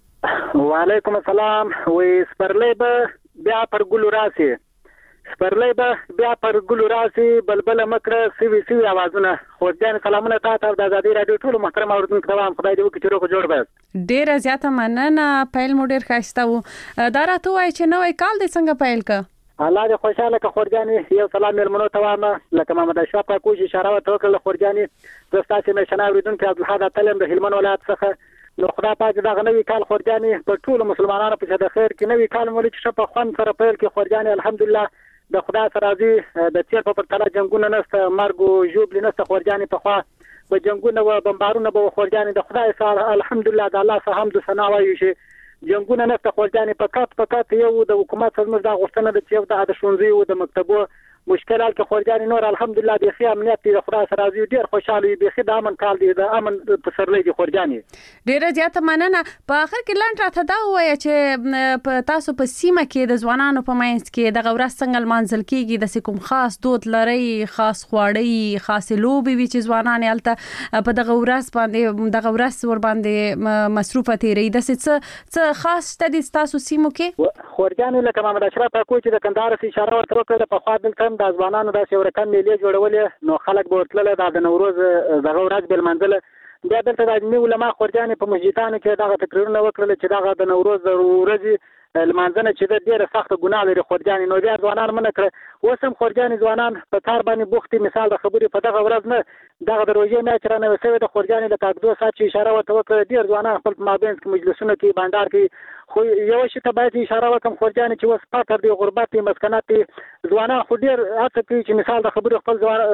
وعلیکم السلام وې سپرلی به بیا پر ګلو راسي سپرلی به بیا پر ګلو راسي بلبل مکړه سوي سوي اوازونه خورجان سلامونه تاسو د ازادي رادیو ټول محترم اوریدونکو ته وایم خدای دې وکړي چې روغ جوړ به ډیره زیاته مننه پیل مو ډیر ښایسته و دا راته وایي چې نوې کال دې څنګه پیل ک الله دې خوشاله ک خورجانې یو سلام میلمنو ته وایم لکه محمد اشرف کاکو چې اشاره وکړه خورجانې زه ستاسو مشنه اوریدونکو عبدالحاد تلم د هلمند ولایت څخه نو خدا پاک دا نوی کال خورجانې په ټول مسلمانانو په د خیر کې نوی کال مولي چې په خوان سره پیل کې خورجانې الحمدلله د خدا سره راضي د تیر په پرتله جنگونه نشته مرګ او ژوبل نشته خورجانې په خوا په جنگونه او بمبارونه به خورجانې د خدای سره الحمدلله د الله څخه حمد ثنا وایي چې جنگونه نشته خورجانې په کات په کات یو د حکومت سره د غوښتنه د چې د شونځي او د مکتبو مشکلات کې خورجانې نور الحمدلله بيخي امنیت دی خدای سره راضي ډیر خوشاله وي بيخي د امن کال دی د امن پسرلی دی خورجانې ډیره زیاته مننه. په اخر کې لاند راته دا وایي چې په تاسو په سیمه کې د ځوانانو په منځ کې د ورځ څنګه منځل کېږي د کوم خاص دود لري خاص خواړی خاص لوبي وي چې ځوانان الته په دغه ورځ باندې دغه ورځ ور باندې مصروفه تیری د څه خاص تدي تاسو سیمو کې خورجانې لکه محمد اشرف اکو چې د کندهار اشاره ورته وکړه په خوا دلته د ځوانانو د سیورکان میلې جوړولې نو خلک به ورتلل د نوروز دغه ورځ بل منځله بیا دلته د علمي علما خورجانې په مسجدانو کې دغه تقریرونه وکړل چې دغه د نوروز د ورځې لمانځنه چې د ډیره سخت ګناه لري خورجانې نو بیا ځوانان منع کړ اوس هم خورجانې ځوانان په کار باندې بوختي مثال د خبرې په دغه ورځ نه دغه د روژې میاشت رانوې شوې د خورجانې د کاکدو سات چې اشاره ورته وکړه ډېر ځوانان خپل په مابینځ کې مجلسونه کوي بانډار کوي خو یو شي ته باید اشاره وکړم خورجانې چې اوس فقر دی غربت دی مسکنات دی ځوانان خو ډېر هڅه کوي چې مثال د خبرې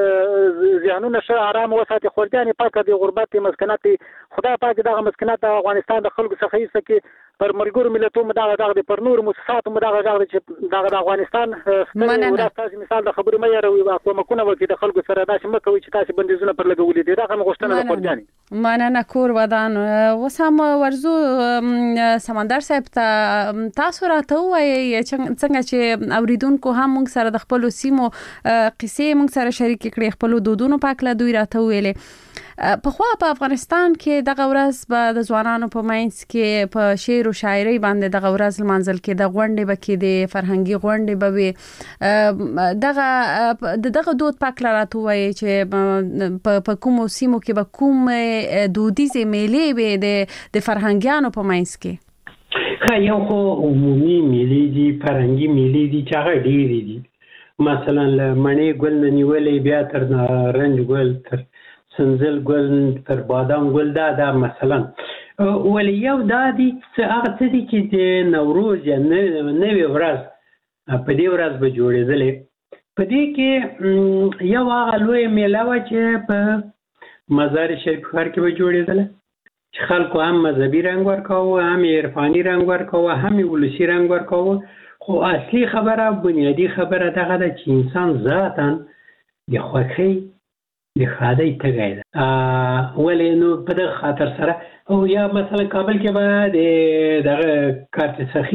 خپل ذهنونه ښه ارام وساتي خورجانې فقر دی غربت دی مسکنات دی خدای پاک دغه مسکنات د افغانستان د خلکو څخه ایسته کې پر ملګرو ملتونو دغه دغه پر نور مؤسساتو دغه دغه چې دغه د افغانستان تاسو مثال د خبرې مې راوي او کومکونه وکړي د خلکو سره دا چې مکوي چې تاسو بندیزونه پر لګولې دي دغه غوښتنه د خورجانې مننه کور ودان وسم ورزو سمندر صاحب تاسو راته وایي څنګه چې اوریدونکو هم موږ سره د خپل سیمو قصې موږ سره شریک کړي خپل دودونو پاک له دوی راته ویلې په خو په افغانستان کې دغه ورځ به د ځوانانو په مینس کې په شعر او شاعري باندې دغه ورځ منځل کې د غونډې بکې د فرهنګي غونډې به وي دغه دغه دود پاک لراته وایي چې په کوم سیمو کې به کوم دودیزه میلې به د فرهنګیانو په مینس کې ها یو خو عمومي میلې دي فرهنګي میلې دي چې هغه ډېرې دي مثلا مڼې ګل نیولې بیا تر نارنج ګل تر سنځل ګل تر بادام ګل دا دا مثلا ولې یو دا دي چې هغه څه دي چې د نوروز یا نوې ورځ په دې ورځ به جوړېدلې په دې کې یو هغه لوی میله وه چې په مزار شریف ښار کې به جوړېدله چې خلکو هم مذهبي رنګ ورکاوه هم عرفاني رنګ ورکاوه هم ولسي رنګ ورکاوه خو اصلي خبره بنیادي خبره دغه ده چې انسان ذاتا د خوښۍ د خادای تګای ده ولې نو په دغه خاطر سره او یا مثلا کابل کې به د دغه کارت سخی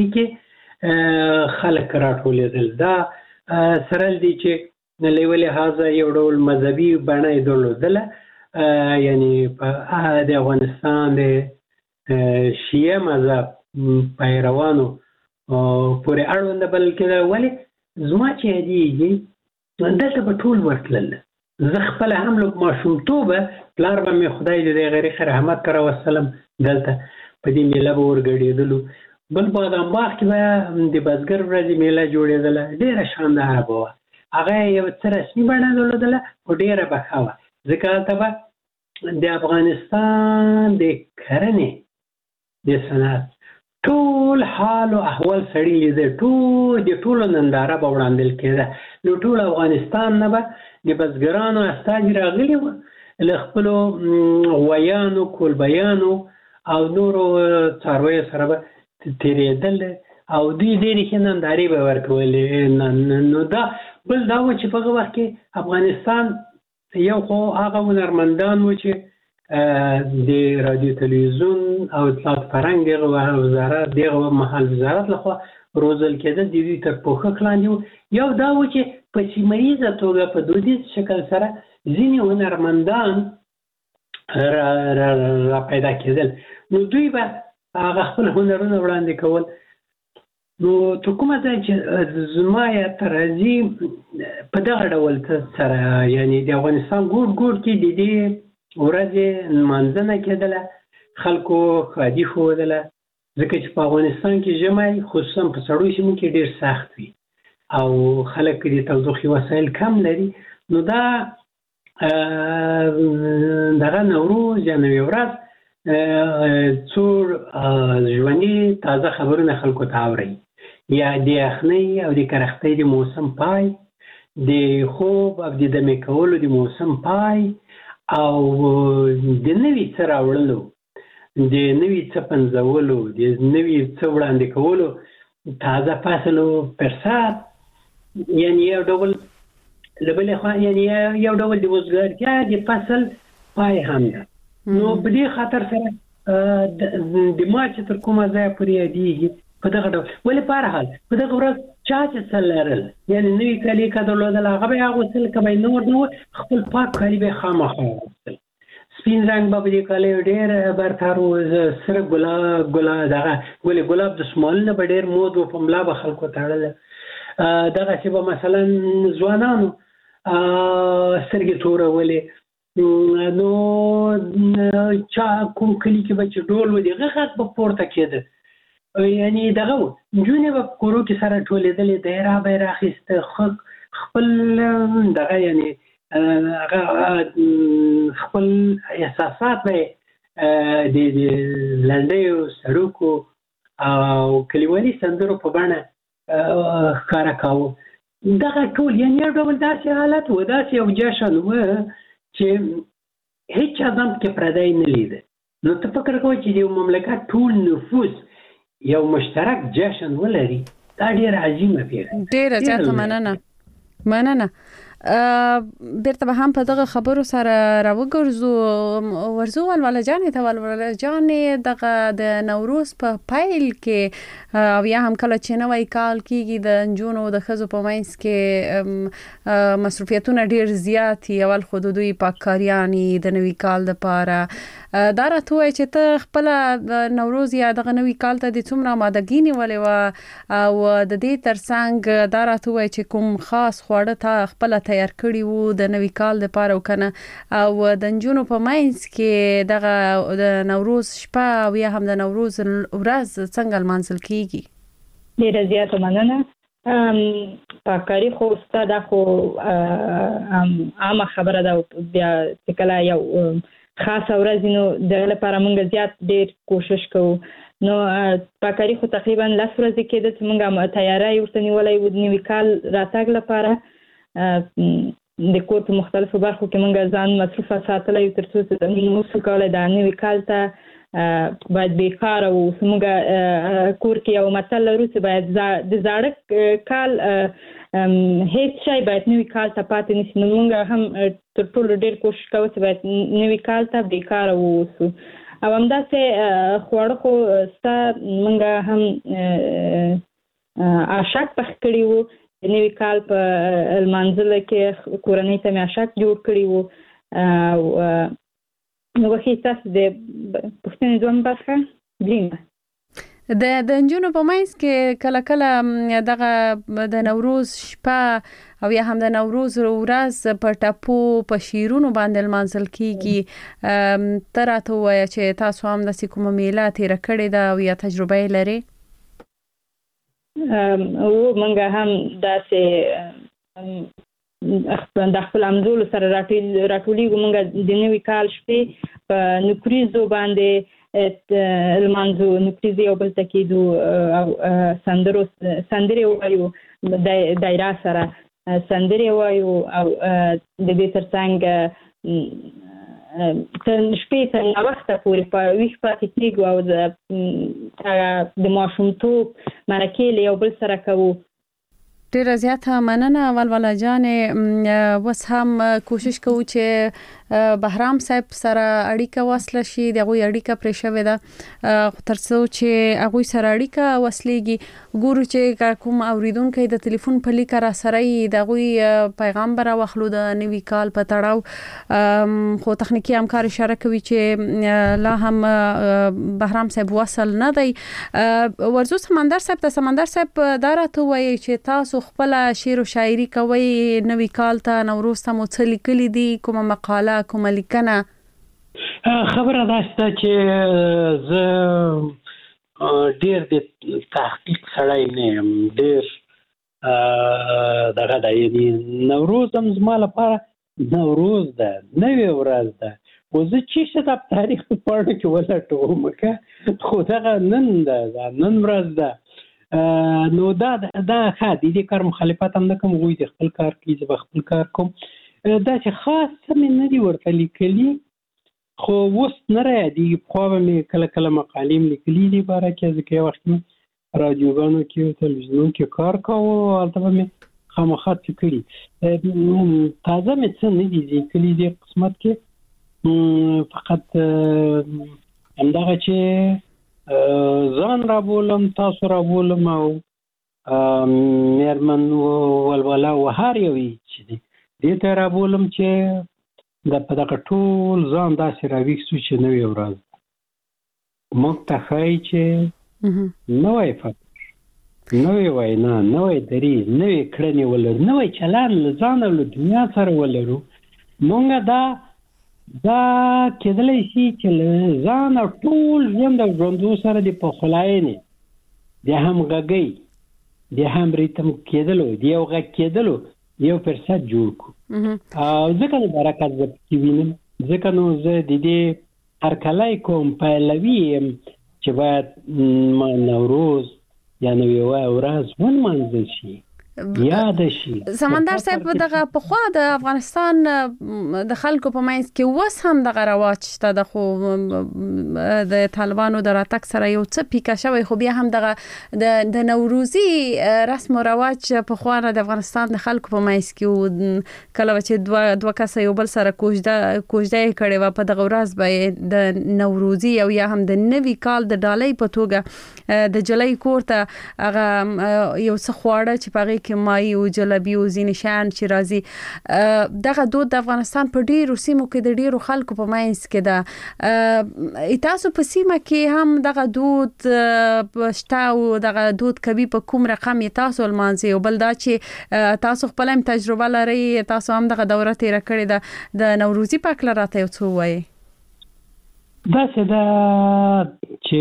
کې خلک راټولېدل دا سره دي چې له لحاظه یو ډول مذهبي بڼه یې درلودله یعنی په د افغانستان د شیعه مذهب پیروانو پورې اړوند بلکې ولې زما چې یادېږي دلته به ټول ورتلل زه خپل هم لږ ماشومتوبه پلار به مې خدای دې د غریخ رحمت کړه وسلم دلته په دې میله به ورګډېدلو بل بادام باغ کې به د بزګر ورځې میله جوړېدله ډېره شانداره به وه هغه یو څه رسمي بڼه درلودله خو ډېره به ښه وه ځکه هلته به د افغانستان د کرنې د صنعت ټول حال او احوال سړي لیده ټول د ټولو ننداره به وړاندل کېده نو ټول افغانستان نه به د بزګرانو استازي راغلي وو له خپلو غویانو کولبیانو او نورو څارویو سره به تېرېدل او دوی ډېرې ښې نندارې به ورکولې نو دا بل دا و چې په هغه وخت کې افغانستان یو خو هغه هنرمندان و چې د رادیو تلویزیون او اطلاعات فرهنګ دغه وزارت دغه مهال وزارت لخوا روزل کېدل د دوی تر پوښښ لاندې و یو دا و چې په سیمه ییزه توګه په دودیز شکل سره ځینې هنرمندان را پیدا کېدل نو دوی به هغه خپل هنرونه وړاندې کول نو تر کومه ځای چې زما یاد ته راځي په دغه ډول سره یعنی د افغانستان ګوټ ګوټ کې د دې ورځې نمانځنه کېدله خلکو ښادي ښودله ځکه چې په افغانستان کې ژمی خصوصا په سړو سیمو کې ډېر سخت وي او خلک د تودوخې وسایل کم لري نو دا دغه نوروز یا نوې ورځ څو ژوندي تازه خبرونه خلکو ته اوري یا د یخنۍ او د کرختۍ د موسم پای د خوب او د دمې کولو د موسم پای او د نوي څه راوړلو د نوي څه پنځولو د نوي څه وړاندې کولو تازه فصل او فرصت یعنی یو ډول له بلې خوا یعنې یو ډول د وزګارتیا د فصل پای هم ده. نو په دې خاطر سره د مارچ تر کومه ځایه پورې یادېږي په دغه ډول. ولې په هر حال په دغه ورځ چا چې څه لرل یعنې نوي کالي که درلودل هغه به یې اغوستل، که به یې نه ور نه خپل پاک کالي به یې خامخا اغوستل. سپین رنګ به په دې کالیو ډېر برتر و، سره ګلاب ګلاب دغه ګلې ګلاب د شمالونه به ډېر مود و، په ملا به خلکو تړله. دغسې به مثلا ځوانانو سترګې تورولې. نو چا کوم کلي کې به چې ډول و د هغه غږ به پورته کېده، یعنې دغه و نجونې به په کورو کې سره ټولېدلې، دایره به یې راخیسته، خپل دغه یعنې هغه خپل احساسات به یې د لنډیو سړکو او کلیوالي سندرو په بڼه ښکاره کاوه. دغه ټول یعنې یو ډول داسې حالت و، داسې یو جشن و چې هیڅ ادم کې پردی نه لیده. نو ته فکر کوه چې د یو مملکت ټول نفوس یو مشترک جشن ولري، دا ډېره عظیمه پیښه. ډېره زیاته مننه مننه. بیرته به هم په دغه خبرو سره راوګرځو. ورځو ولوله جانې ته ولوله جانې دغه د نوروز په پیل کې او یا هم کله چې نوی کال کېږي د نجونو د ښځو په منځ کې مصروفیتونه ډېر زیات وي. اول خو د دوی پاککاریانې د نوي کال دپاره دا راته ووایه چې ته خپله د نوروز یا دغه نوي کال ته د څومره آمادګي نیولې وه او د دې ترڅنګ دا راته ووایه چې کوم خاص خواړه تا خپله تیار کړي وو د نوي کال دپاره وکنه، او د نجونو په منځ کې دغه د نوروز شپه او یا هم د نوروز ورځ څنګه لمانځل کېږي؟ ډېره زیاته مننه. پاککاري خو ستا دا خو عامه خبره ده، بیا چې کله یو خاصه ورځ نو دغه لپاره موږ زیات ډېر کوشش کوو. نو پاککاري خو تقریبا لس ورځې کېده چې موږ تیاری ورته نیولی و د نوي کال راتګ لپاره. د کور په مختلفو برخو کې موږ ځان مصروفه ساتلی تر څو چې موږ کولی دا نوي کال ته باید بېکاره واوسو. موږ کور کې یو متل لرو چې باید د زاړه کال هیڅ شی باید نوي کال ته پاتې نشي. نو موږ هم تر ټولو ډېر کوشش کوو چې باید نوي کال ته بېکاره واوسو. او همداسې خواړه خو ستا موږ هم اشک پخ کړي وو د نوي کال په لمانځلو کې، کورنۍ ته مې اشک جوړ کړي وو. نو وښي تاسو د پوښتنې دویمه برخه بلیمه د د نجونو په منځ کې کله کله دغه د نوروز شپه او یا هم د نوروز ورځ په ټپو په شیرونو باندې لمانځل کېږي. ته راته ووایه چې تاسو هم داسې کومه میله تېره کړې ده او یا تجربه یې لرې؟ او موږ هم داسې د خپل همزولو سره راټولیږو. موږ د نوي کال شپې په نکریزو باندې لمانځو، نکریزې یو بل ته کېدو او سندرو سندرې ووایو، دایره سره سندرې وایو او د دې ترڅنګ تر شپې تر ناوخته پورې په ویښ پاتې کېږو او د ماشومتوب مرکې له یو بل سره کوو. ډېره زیاته مننه ولوله جانې. اوس هم کوشش کوو چې بهرام صاحب سره اړیکه وصله شي، د هغوی اړیکه پرې شوې ده، تر څو چې هغوی سره اړیکه وصلېږي ګورو چې کوم اوریدونکی د تلیفون په لیکه را سره یي د هغوی پیغام به راواخلو د نوي کال په تړاو. خو تخنیکي همکار اشاره کوي چې لا هم بهرام صاحب وصل نه دی. ورځو سمندر صاحب ته سمندر صاحب دا راته ووایي چې تاسو خپله شعر و شاعري کوئ، نوي کال ته نوروز ته مو څه لیکلي دي، کومه مقاله کومه لیکنه؟ خبره داسې ده چې زه ډېر د تحقیق سړی نه یم، ډېر دغه ده، یعنې نوروز هم زما لپاره نوروز ده، نوې ورځ ده. خو زه چېرته دا په تاریخ په پاڼو کې ولټوم که خو دغه نن ده، دا نن ورځ ده. نو دا دا ښه د دې کار مخالفت هم نه کوم، هغوی د خپل کار کوي، زه به خپل کار کوم. دا چې خاص څه مې نه دي ورته لیکلي، خو اوس نه رایادېږي. پخوا به مې کله کله مقالې م لیکلي دي باره کې، ځکه یو وخت مې رادیوګانو کې او تلویزیونونو کې کار کاوه، هلته به مې خامخا څه کړي. تازه مې څه نه دي لیکلي دې قسمت کې، فقط همدغه چې ځان رابولم، تاسو رابولم او مېرمن ولوله و هر یو چې دی دې ته رابولم چې د په دغه ټول ځان داسې راویښ شو چې نوې ورځ موږ ته ښایي چې نوی فکر، نوې وینا، نوی دریځ، نوې کړنې ولرو، نوی چلند له ځان او له دنیا سره ولرو. موږ دا دا کېدلی شي چې له ځان او ټول ژوند او ژوندو سره د پخلاینې د همغږۍ د هم ریتم کېدلو د یو غږ کېدلو یو فرصت جوړ کړو. او ځکه نو برکت زه پکې وینم، ځکه نو زه د دې هرکلی کوم پهلوي یم چې باید ما نوروز یا نوې ورځ ونمانځل شي، یاد شي. سمندر صاحب دغه پخوا د افغانستان د خلکو په منځ کې اوس هم دغه رواج شته، د خو د طالبانو د راتګ سره یو څه پیکه شوی، خو بیا هم دغه د نوروزي رسم او رواج پخوا د افغانستان د خلکو په منځ کې کله چې دوه دوه کسه یو بل سره کوژده کوژده کړي و په دغه ورځ به د نوروزي او یا هم د نوي کال د ډالۍ په توګه د جلۍ کور ته هغه یو څه خواړه چې پغې کې مای او جلبي او ځینې شیان چې راځي. دغه دود د افغانستان په ډیرو سیمو کې د ډیرو خلکو په منځ کې ده. تاسو په سیمه کې هم دغه دود شته او دغه دود کوي په کوم رقم تاسو لمانځي؟ او بل دا چې تاسو خپل هم تجربه لرئ، تاسو هم دغه دوره تیر کړې ده، د نوروزي په اړه راته یو څه وایي. دا څه ده چې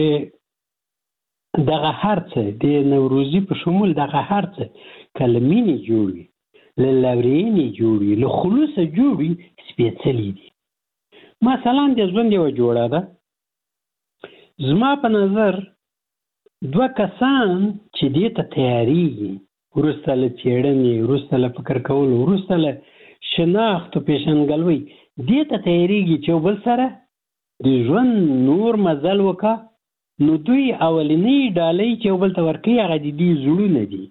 دغه هرڅه د نوروزي په شمول دغه هرڅه کله مینې جوړوي، له لورینې جوړوي، له خلوصه جوړوي، سپېڅلي دي. مثلا د ژوند یوه جوړه ده، زما په نظر دوه کسان چې دې ته تیاریږي، وروسته له څېړنې، وروسته له فکر کولو، وروسته له شناخت او پېژندګلوۍ دې ته تیاریږي چې یو بل سره د ژوند نور مزل وکړه، نو دوی اولنۍ ډالۍ چې یو بل ته ورکوي هغه د دې زړونه دي.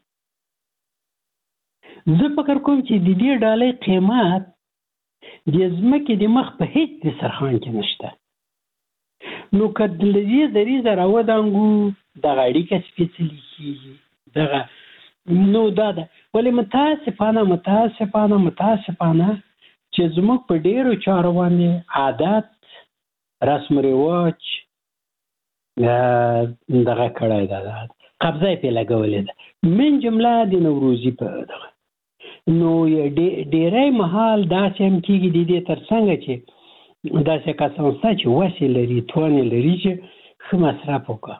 زه فکر کوم چې د دې ډالۍ قیمت د ځمکې د مخ په هیڅ دسترخوان کې نشته. نو که د دې دریځه راودانګو دغه اړیکه سپېڅلې کېږي. دغه نو دا ده، ولې متاسفانه متاسفانه متاسفانه چې زموږ په ډېرو چارو باندې عادت، رسم رواج دغه کړی ده، قبضه یې پرې لګولې ده، من جمله د نوروزي په دغه. نو ډېری مهال داسې هم کېږي د دې تر څنګه چې داسې کسان شته چې وسې لري، توان یې لري چې ښه مصرف وکړه،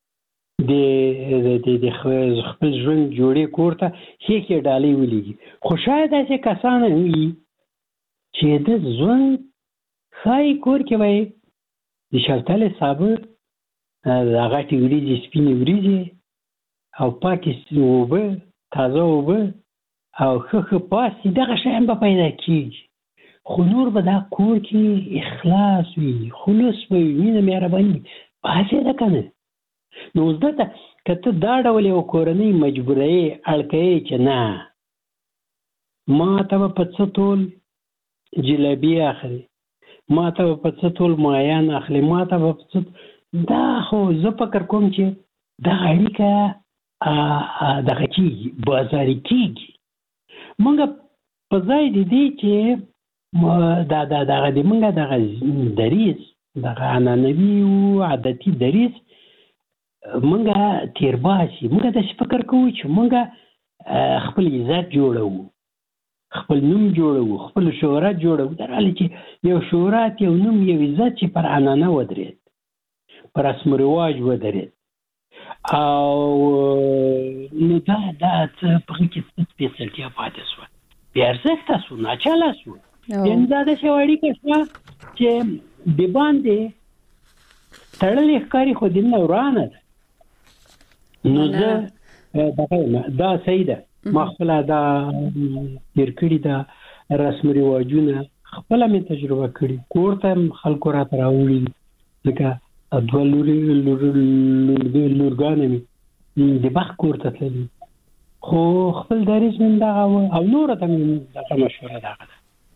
د خپل ژوند جوړې کور ته ښې ښې ډالۍ ولیږي. خو شاید داسې کسان هم وي چې د ژوند ښایي کور کې به یې د شفتالې صابه، د غټې وریجې، سپینې وریجې او پاکې اوبه، تازه اوبه او ښه ښه پاستي، دغه شیان به پیدا کېږي. خو نور به دا کور کې اخلاص وي، خلوص به وي، مینه مهرباني باسې ده که نه. نو اوس دلته که ته دا ډول یو کورنۍ مجبوروې، اړ کوې چې نه ما ته به په څه تول جلبي اخلي، ما ته به په څه تول مایان اخلي، ما ته به په څه، دا خو زه فکر کوم چې دغه اړیکه دغه کېږي، بازاري کېږي. موږ په ځای د دې چې دا دغه د موږ دغه دریځ، دغه عنعنوي او عادتي دریځ موږ تیر باسي. موږ داسې فکر کوو چې موږ خپل عزت جوړوو، خپل نوم جوړوو، خپل شهرت جوړوو، در حالی چې یو شهرت، یو نوم، یو عزت چې پر عنعنه ودرېد، پر رسم و رواج ودرېد، او نو دا دا څه په هغې کې څه سپېڅلتیا پاتې شوه، بې ارزښته شو، ناچله شو. یعنې دا داسې یوه اړیکه شوه چې د باندې تړلې ښکاري، خو دننه ورانه ده. نو زه دا صحیح ده، ما خپله دا تېر کړي ده رسم رواجونه، خپله مې تجربه کړي، کور ته هم خلکو راته راوړي، ځکه دوه لورګانې مې د بخت کور ته تللي، خو خپل دریځ من دغه و او نور ته من دغه مشوره دغه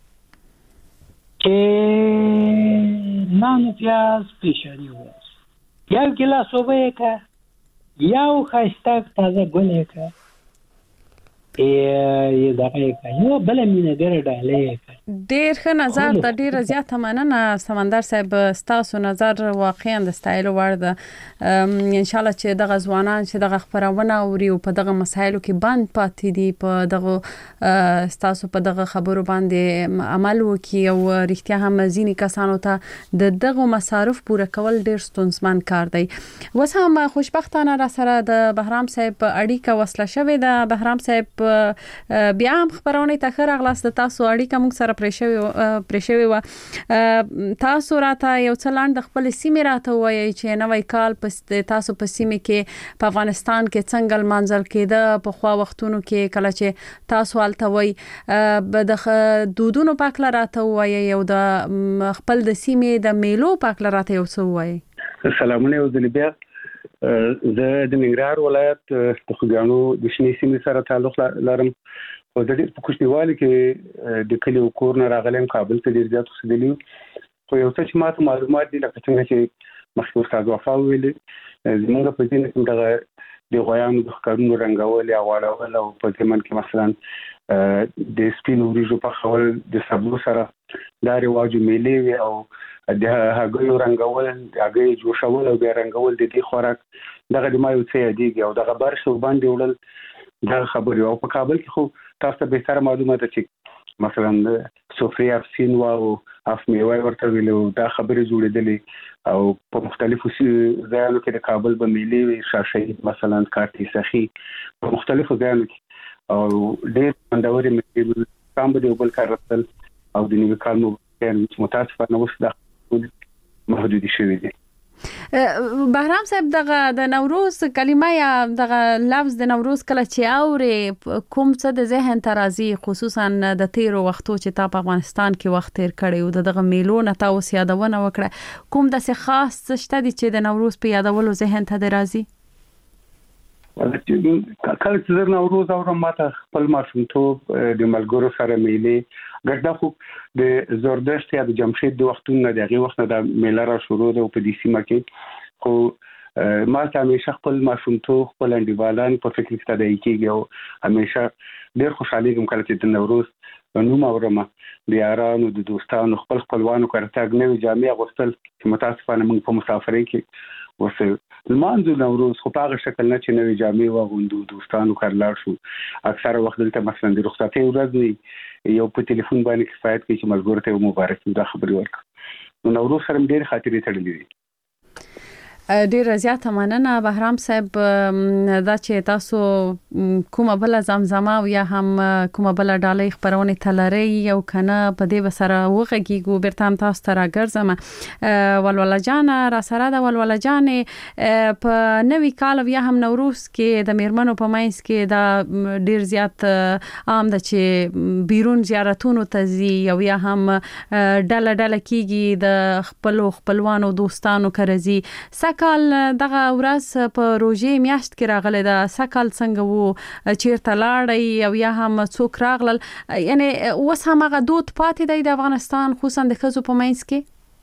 چې نان پیاز پیشانی و یو ګلاس اوبه که یو ښایسته تازه ګل که یې دغه که یو بله مینهګره ډالۍ که. ډېر ښه نظر ده، ډېره زیاته مننه سمندر صاحب، ستاسو نظر واقعا د ستایلو وړ ده. انشاءالله چې دغه ځوانان چې دغه خبرونه اوري او په دغه مسایلو کې بند پاتې دي په دغه ستاسو په دغه خبرو باندې عمل وکړي او رښتیا هم ځینې کسانو ته د دغه مصارف پوره کول ډېر ستونزمن کار دی. اوس هم خوشبختانه را سره د بهرام صاحب اړیکه وصله شوې ده. بهرام صاحب بیا هم خبرونه ته ښه راغلاست. تاسو اړیکه موږ سره پرې شوې وه. تاسو راته یو څه لاندې خپل سیمې راته ووایئ چې نوی کال تاسو په سیمې کې په افغانستان کې څنګه لمانځل کېده پخوا وختونو کې کله چې تاسو هلته وئ. د دودونو په هکله راته ووایئ او د خپل د سیمې د میلو په هکله راته یو څه ووایئ. سلامونه یو ځل بیا. زه د ننګرهار ولایت د خوږیاڼو د شنې سیمې سره تعلق لرم. خو د ډېر په کوچنیوالي کې د کلي او کور نه راغلی یم، کابل ته ډېر زیات اوسېدلی یم. خو یو څه چې ما ته معلومات دي لکه څنګه چې مخکې استاد وفا وویلې، زموږ په ځینې کې دغه د غویانو د ښکارونو رنګول یا واړول او په ضمن کې مثلا د سپینو وریژو پخول د سبو سره دا رواجو میلې وي او د هګیو رنګول، هګۍ جوشول او بیا رنګول د دې خوراک دغه د ما یو څه یادېږي او دغه برش باندې وړل دغه خبرې. او په کابل کې خو تاسو ته بهتره معلومه ده چې مثلا سفرې افسین و او اف میوه ورته ویل او دا خبرې جوړېدلې او په مختلفو ځایونو کې د کابل به میلې وي، شاه شهید مثلا، کارتي سخي، په مختلفو ځایونو کې او ډېر خوندورې میلې کام به د یو بل کار رسل او د نوي کال متاسفانه اوس دا محدودې شوې دي. بهرام صاحب دغه د نوروز کلمه یا دغه لفظ د نوروز کله چې اوري کوم څه د ذهن ته راځي، خصوصا د تیرو وختو چې تا په افغانستان کې وخت تیر کړی او دغه میلو نه تاسو یادونه وکړه، کوم داسې خاص څه شته دي چې د نوروز په یادولو ذهن ته راځي؟ کله چې زه نوروز اورم ماته خپل ماشومتوب د ملګرو سره میلې ګرځدا خو د زوردشت یا د جمشید د وختونو نه دغه وخت نه د میله را شروع ده په دې سیمه کې. خو ما ته همیشه خپل ماشومتوب خپل انډیوالان په فکر کې تدای کېږي او همیشه ډېر خوشحالي کوم کله چې د نوروز نوم اورم. د یارانو د دوستانو خپل خپلوانو کړه تاګ نوې جامې اغوستل چې متاسفانه موږ په مسافرۍ کې وسه لمانځو نوروز خو په هغه شکل نه چې نوې جامې واغوندو، دوستانو کار لاړ شو. اکثره وخت دلته مثلا د رخصتۍ ورځ وي، یو په ټلیفون باندې کفایت کوي چې ملګرو ته مبارک دا خبرې ورکړه. نو نوروز سره ډېر خاطرې تړلې دي. ډیره زیاته مننه بهرام صاحب دا چې تاسو کومه بل زمزمه او یا هم کومه بل ډالۍ خبرونه تلري یو کنه په دې وسره وغږیږو بیرته هم تاسو ته راګرځم. ولوله جان را سره د ولوله جان په نوی کال یا هم نوروز کې د میرمنو په مینس کې دا ډیر زیات عام ده چې بیرون زیارتونو ته ځي او یا هم ډله ډله کیږي د خپل خپلوانو دوستانو کرزي. کال دغه ورځ په روزي میاشت کې راغله دا سکل څنګه وو چیرته لاړی او یا هم څوک راغلل، یعنی اوس هم هغه دود پاتې دی د افغانستان خصوصا د ښځو په منځ کې؟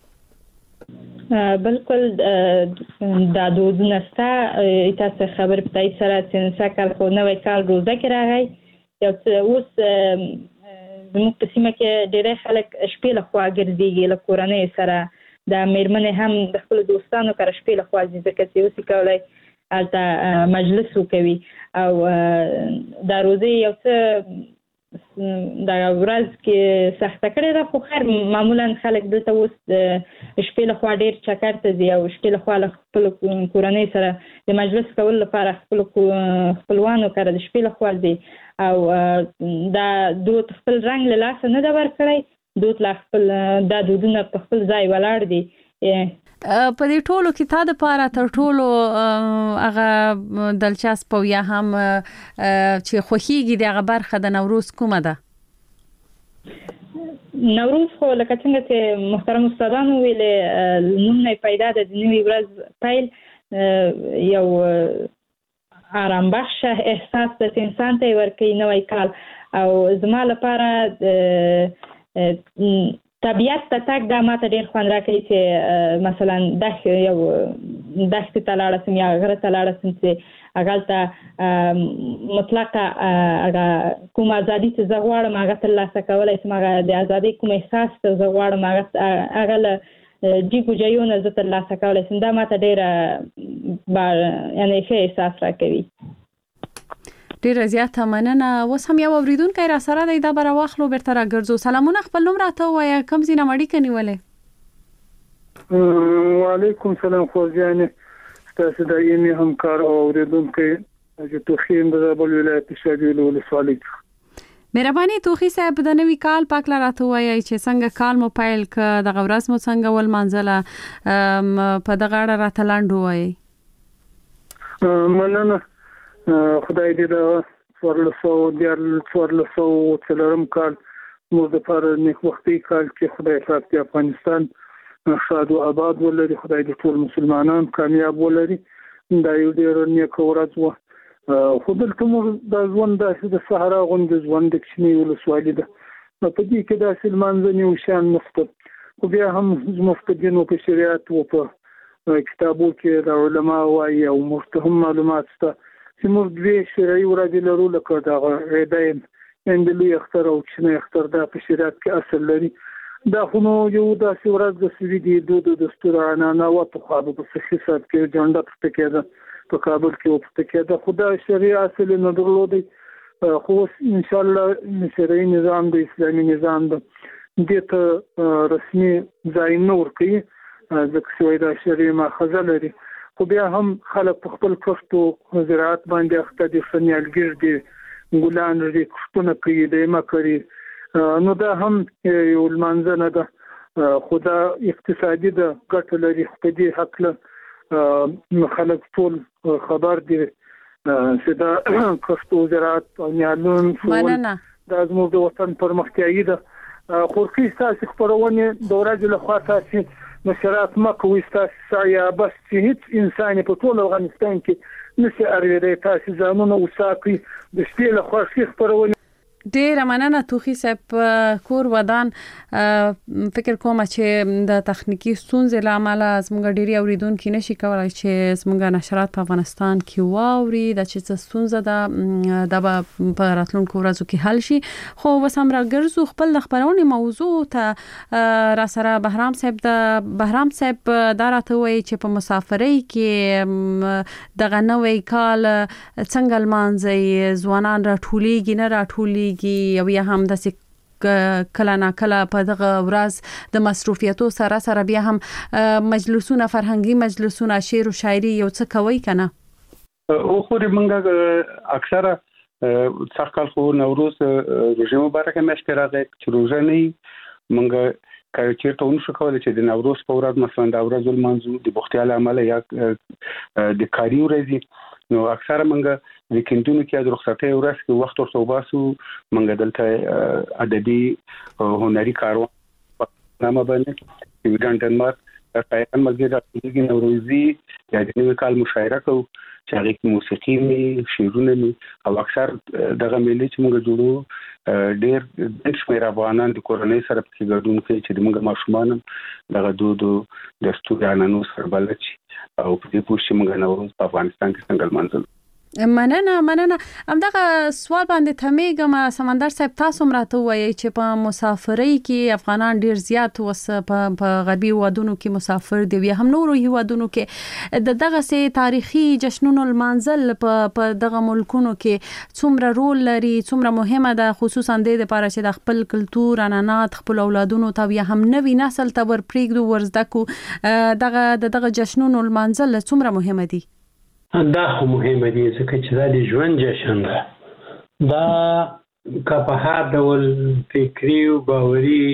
بالکل دا دود نسته. تاسو خبر پتاي سره چې سکل خو نوې کال روزه کې راغی یو اوس زموږ په سیمه کې ډېر خلک شپې له خوا ګرځي له کورنۍ سره، دا میرمنې هم د خپل دوستانو سره شپې له خوا ځي ځکه چې اوس کولای البته مجلس وکوي او دا روزي یو څه دا ورځ کې سخته کړې ده، خو خیر معمولا خلک دلته اوس شپې له خوا ډېر چکر ته ځي او شپې له خوا له خپل کورنۍ سره د مجلس کول لپاره خپل خپلوانو سره د شپې له خوا ځي او دا دود خپل رنګ له لاسه نه ده ورکړی، دوت لا خپل دا دودونه په خپل ځای ولاړ دي. په دې ټولو کې تا د پاره تر ټولو هغه دلچسپ یا هم چې خوښیږي د هغه برخه د نوروز کومه ده؟ نوروز خو لکه څنګه چې محترم استادانو ویلې نوم نه پیدا ده د نوې ورځ پیل، یو آرام بخش احساس د انسان ته ورکوي نوی کال. او زما لپاره طبیعت ته تګ دا ماته ډېر خوند راکوي چې مثلا دښت یو دښتې ته لاړه سم یا غره ته لاړه سم چې هغلته مطلقه هغه کوم ازادي چې زه غواړم هغه ترلاسه کولی شم، هغه د ازادۍ کوم احساس چې زه غواړم هغه له جیګو جیو نه زه ترلاسه کولی شم. دا ماته ډېره یعنې ښه احساس راکوي. ډیره زیاته مننه. اوس هم یو اوریدونکی را سره دی، دا به راواخلو بیرته راګرځو. سلامونه، خپل نوم راته ووایه، کوم ځای نه مو اړیکه نیولې؟ وعلیکم سلام خورجانې، ستاسو دایمي همکار او اوریدونکی حاجي توخي د زابل ولایت شاجویل ولسوالۍ. مهرباني توخي صاحب، د نوي کال پاک راته ووایئ چې څنګه کال مو پیل کړ، دغه ورځ مو څنګه ولمانځله، په دغه اړه راته لنډ ووایئ. مننه. خدای دې د څوارلس سوه دیارلس څوارلس سوه څلورم کال موږ دپاره نیکبختي کال چې خدای پاک د افغانستان شاد او آباد ولري، خدای دې ټول مسلمانان کامیاب ولري. دا یو ډېره نیکه ورځ وه. خو دلته موږ دا ژوند داسې د صحرا غوندې ژوند د کوچنۍ ولسوالي ده، په دې کې داسې لمانځنې او شیان نشته. خو بیا هم زموږ په دین او په شریعت او په کتابو کې د علما وایي او موږ ته هم معلومات شته چې موږ دوې شرعي ورځې لرو، لکه دغه عیدین یعنې د لوی اختر او کوچنی اختر، دا په شریعت کې اصل لري. دا خو نو یو داسې ورځ د سوي د دود او دستور عنعنه وه. پخوا به په صحي صاحب کې جنډه پورته کېده، په کابل کې ورپورته کېده، خو دا شرعي اصل یې نه درلودی. خو اوس انشاءالله شرعي نظام د اسلامي نظام ده دې ته رسمي ځای نه ورکوي، ځکه چې وایي دا شرعي ماخذه لري. خو بیا هم خلک په خپل کښت او زراعت باندې اخته دي، ښه نیالګیر دي، ګلان لري، کښتونه کوي، دیمه کوي. نو دا هم یو لمانځنه ده، خو دا اقتصادي ده، ګټه لري. په دې هکله خلک ټول خبر دي چې دا کښت او زراعت او نیالون دا زموږ د وطن پرمختیایي ده. خورکي ستاسې خپرونې د ورځې لخوا تاسې نشرات مه کوئ، ستاسې سایه بس چې هیڅ انسان په ټول افغانستان کې نشي اورېدی. تاسې ځانونه وساتئ، د شپې لخوا ښې خپرونې. ډیره مننه توخي صاحب. کور ودان فکر کوم چې د تخنیکی ستونزې له امله زموږ ډیری اوریدونکو نشي کولای چې زموږ نشرات په افغانستان کې واوري. دا چې څه ستونزه ده دا به په راتلونکو ورځو کې حل شي. خو وسم راګرځو خپل خبرونه موضوع ته را سره بهرام صاحب. د بهرام صاحب دا راته وایي چې په مسافرۍ کې دغه نوې کال څنګه لمانځي، ځوانان راټولېږي نه راټولېږي، او یا هم داسې کله نه کله په دغه ورځ د مصروفیتو سره سره بیا هم مجلسونه، فرهنګي مجلسونه، شعر او شاعري یو څه کوي کنه؟ او خو موږ اکثره څخه خو نوروز روزه مبارکه مشته راغی چې روزه نه موږ کله چې ته ونشو کولای چې د نوروز په ورځ مثلا د ورځ المنځو د بوختیاله عمله یا د کاری ورځي، نو اکثره موږ ویکندونو کې د رخصتۍ ورځ کې وخت ورته وباسو. موږ دلته ادبي هنري کاروان نامه باندې چې ډنمارک شاعران ملګري راځي نوروزي یا د نوي کال مشاعره کوو چې هغه کې موسیقي می شعرونه می او اکثر دغه ملي چې موږ جوړو ډېر د شمیر افغانان د کورنۍ سره په ګډون کوي چې موږ ماشومان دغه دودو دستور عنعنو سره بلد شي او په دې پوه شي موږ نوروز په افغانستان کې څنګه لمانځو. مننه مننه. همدغه سوال باندې تمیګم سمندر صاحب، تاسو مراته وایي چې په مسافرۍ کې افغانان ډیر زیات وس په غربي هیوادونو کې مسافر دي، یا هم نورو هیوادونو کې د دغه سي تاریخي جشنونو لمانځل په دغه ملکونو کې څومره رول لري، څومره مهمه ده، خصوصا د لپاره چې د خپل کلتور عنعنات خپل اولادونو ته یا هم نوي نسل ته ورپریږدو ورزده کو. دغه دغه جشنونو لمانځل څومره مهمه دي؟ دا خو مهمه دي ځکه چې دا د ژوند جشن ده. دا که په هر ډول فکري او باوري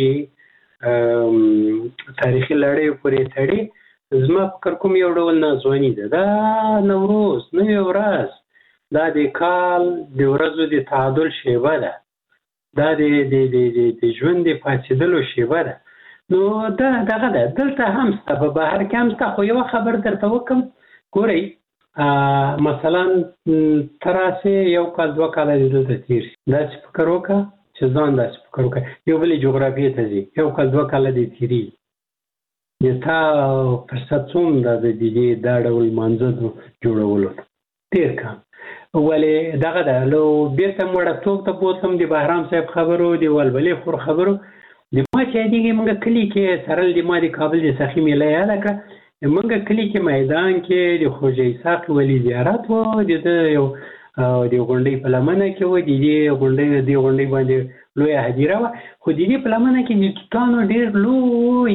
تاریخي لړۍ پورې تړي، زما فکر کوم یو ډول ناځواني ده. دا نوروز نوې ورځ، دا د کال د ورځو د تعادل شیبه ده، دا د ژوند د پاڅېدلو شیبه ده. نو دا دغه ده. دلته هم شته، په بهر کې هم شته. خو یوه خبر درته وکړم، ګورئ مثلا تراسه یو کال دوه کال دلته تیر شي داسې فکر وکړه چې ځان داسې فکر وکړه یو بلې جغرافیې ته ځي یو کال دوه کاله دې تیرېږي د تا فرصت څومره د دې دا ډول مانځه جوړولو تېر کړه ولې دغه ده نو بېرته م وړکتوب ته بوتلم د بهرام صاحب خبرو د ولولې خور خبرو د ما چې یادېږي موږ کلي کې سرل د ما د کابل د سخي میله یاده کړه موږ کلي کې میدان کې د خوجه اسحاق ولي زیارت و د ده یو د غونډۍ په لمنه کې و د دې غونډۍ د دې غونډۍ باندې لویه هدیره وه خو د دې په لمنه کې د توتانو ډېر لوی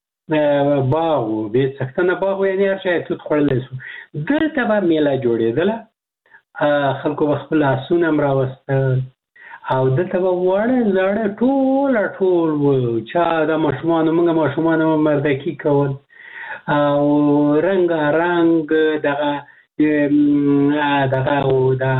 باغ و بې څښتنه باغ و یعنې هر چا یې توت خوړلی شو دلته به میله جوړېدله خلکو به خپل آسونه هم راوستل او دلته به واړه زاړه ټوله ټول و چا دا ماشومانو موږ ماشومان هم مردکي کول او رنګارنګ دغه دغه او دا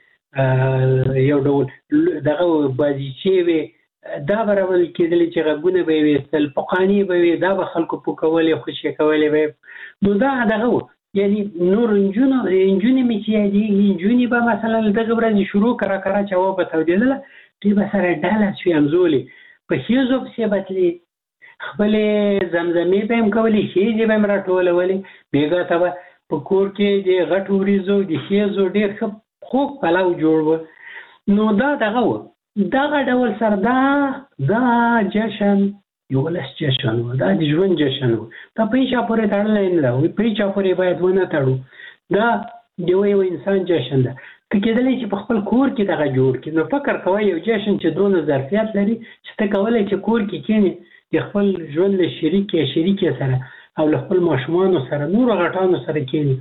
یو ډول دغه بازیچې وې دا به راول کېدلې چې غږونه به یې ویستل پخواني به وي دا به خلکو پوکولې خوشې کولې به نو دا دغه و یعنې نور نجونو نجونې مې چې یادېږي نجونې به مثلا دغه ورځې شروع کړه کړه چې هوا به تودېدله دوی به سره ډله سویمزولې په ښځو پسې به تلې خپلې زمزمې به یې هم کولې ښځې به یې هم راټولولې بېګا ته به په کور کې د غټو وریځو د ښځو ډېر ښه خوږ پلو جوړ و نو دا دغه و دغه ډول سره دا دا جشن یولس جشن و دا د ژوند جشن و دا په هیچا پورې تړلی نه ده په هیچا پورې باید ونه تړو دا د یو انسان جشن ده که کېدلی چې په خپل کور کې دغه جوړ کړي نو فکر کوئ یو جشن چې دونه ظرفیت لري چې ته کولی چې کور کې کښېنې د خپل ژوند له شریکې شریکې سره او له خپل ماشومانو سره نورو غټانو سره کښېنې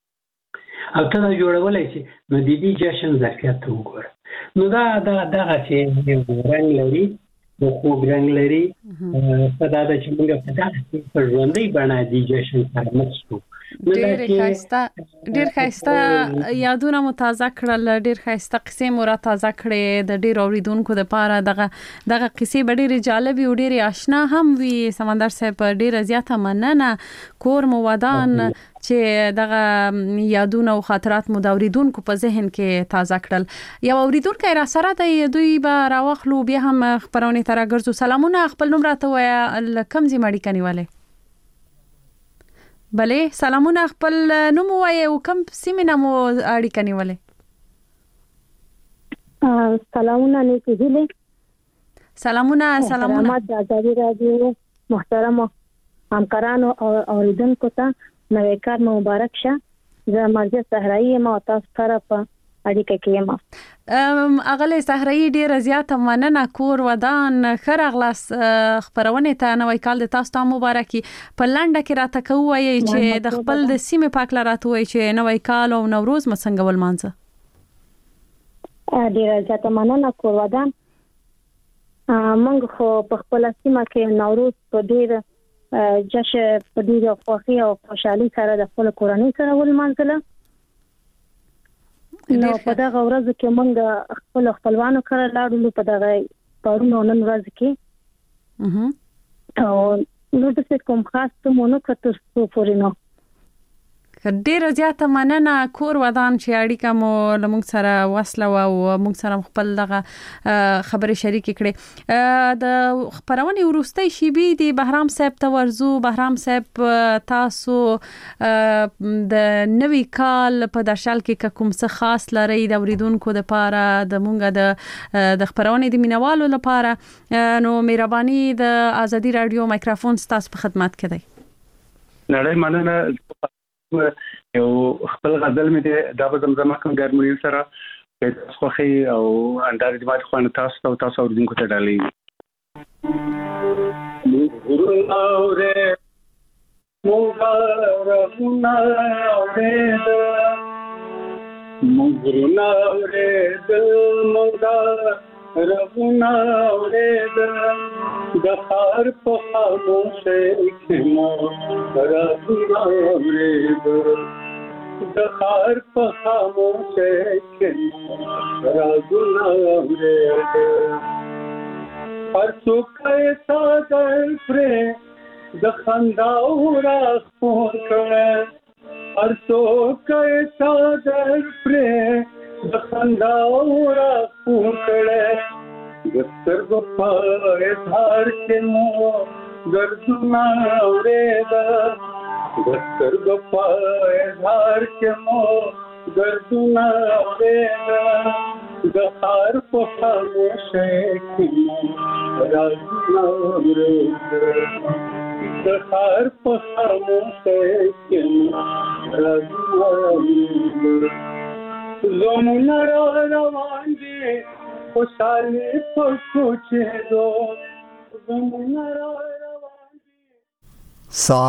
او ته دا جوړولی شي نو د دې جشن ظرفیت ته وګوره نو دا دغسې رنګ لري د خوږ رنګ لري په دا ده چې موږ په دغسې په ژوندۍ بڼه دې جشن سره مخ شو ډېر ښایسته ډېر ښایسته یادونه مو تازه کړل ډېر ښایسته قصې مو را تازه کړې د ډېرو اورېدونکو دپاره دغه دغه قصې به ډېرې جالبې او ډېرې اشنا هم وي سمندر صاحب ډېره زیاته مننه کور مو ودان چې دغه یادونه او خاطرات مو د اورېدونکو په ذهن کې تازه کړل یو اورېدونکی را سره دی دوی به راواخلو بیا هم خپرونې ته راګرځو سلامونه خپل نوم راته ووایه له کوم ځای مو اړیکه نیولې بلې سلامونه خپل نوم ووایه او کوم سیمې نه مو اړیکه نیولې سلامونه نیکې هیلې سلامونه سلامونه سلامات د ازادي راډیو محترمو همکارانو او اوریدونکو ته نوی کار مبارک شه زه مرزیه صحرایي یم او تاسو سره په اړیکه کې یم اغله صحرایي ډیره زیاته مننه کور ودان ښه راغلاست خپرونې ته نوی کال د تاسو ته مبارکي په لنډه کې راته کوئ چې د خپل د سیمې پاک لاره راته وایي چې نوی کال او نوروز مو څنګه ولمانځه ډیره زیاته مننه کور ودان موږ خو په خپله سیمه کې نوروز په ډیره جشن په ډیره خوښۍ او خوشحالۍ سره د خپل کورنۍ سره ولمانځله نو په دغه ورځو کې موږ خپل خپلوانو سره لاړو په دغه پرون او نن ورځ کې او نو د څه کوم خاص ته مونږ کتو څو پورې نو ډیره زیاته مننه کور ودان چې اړیکه مو له موږ سره وصله او موږ سره خپل دغه خبرې شریکې کړې د خپرونې وروستۍ شیبې د بهرام صاحب ته ورځو بهرام صاحب تاسو د نوي کال په درشل کې کوم څه خاص لرئ د اوریدونکو لپاره د موږ د د خپرونې د مینوالو لپاره نو مهرباني د ازادي رادیو مایکروفون ستاسو په خدمت کې دی نړۍ مننه یو خپل غزل مې دی دا به زمزمه کوم ګرمري سره په تاسو خو او انداز دې ماته خوانه تاسو او تاسو اوریدونکو ته ډالې ګورناوره مغرقنا اورید مغرناوره د مغرقنا اورید د خار په خاموشه کې مو رغنا اورید د خار په خاموشه کې مو رغنا اورید هر څوک یې ساده پرې د خندا او را خور کړه هر څوک صادر پرې د خندا را پوکړه د سترګو په اظهار کې مو دردونه اورېده د سترګو په اظهار کې مو دردونه اورېده د ښار په خاموشۍ کې مو رازونه اورېده د ښار په خاموشۍ کې مو رازونه اورېده زمونه را روان دي خوشحالي په کوچېدو زمونه را روان دي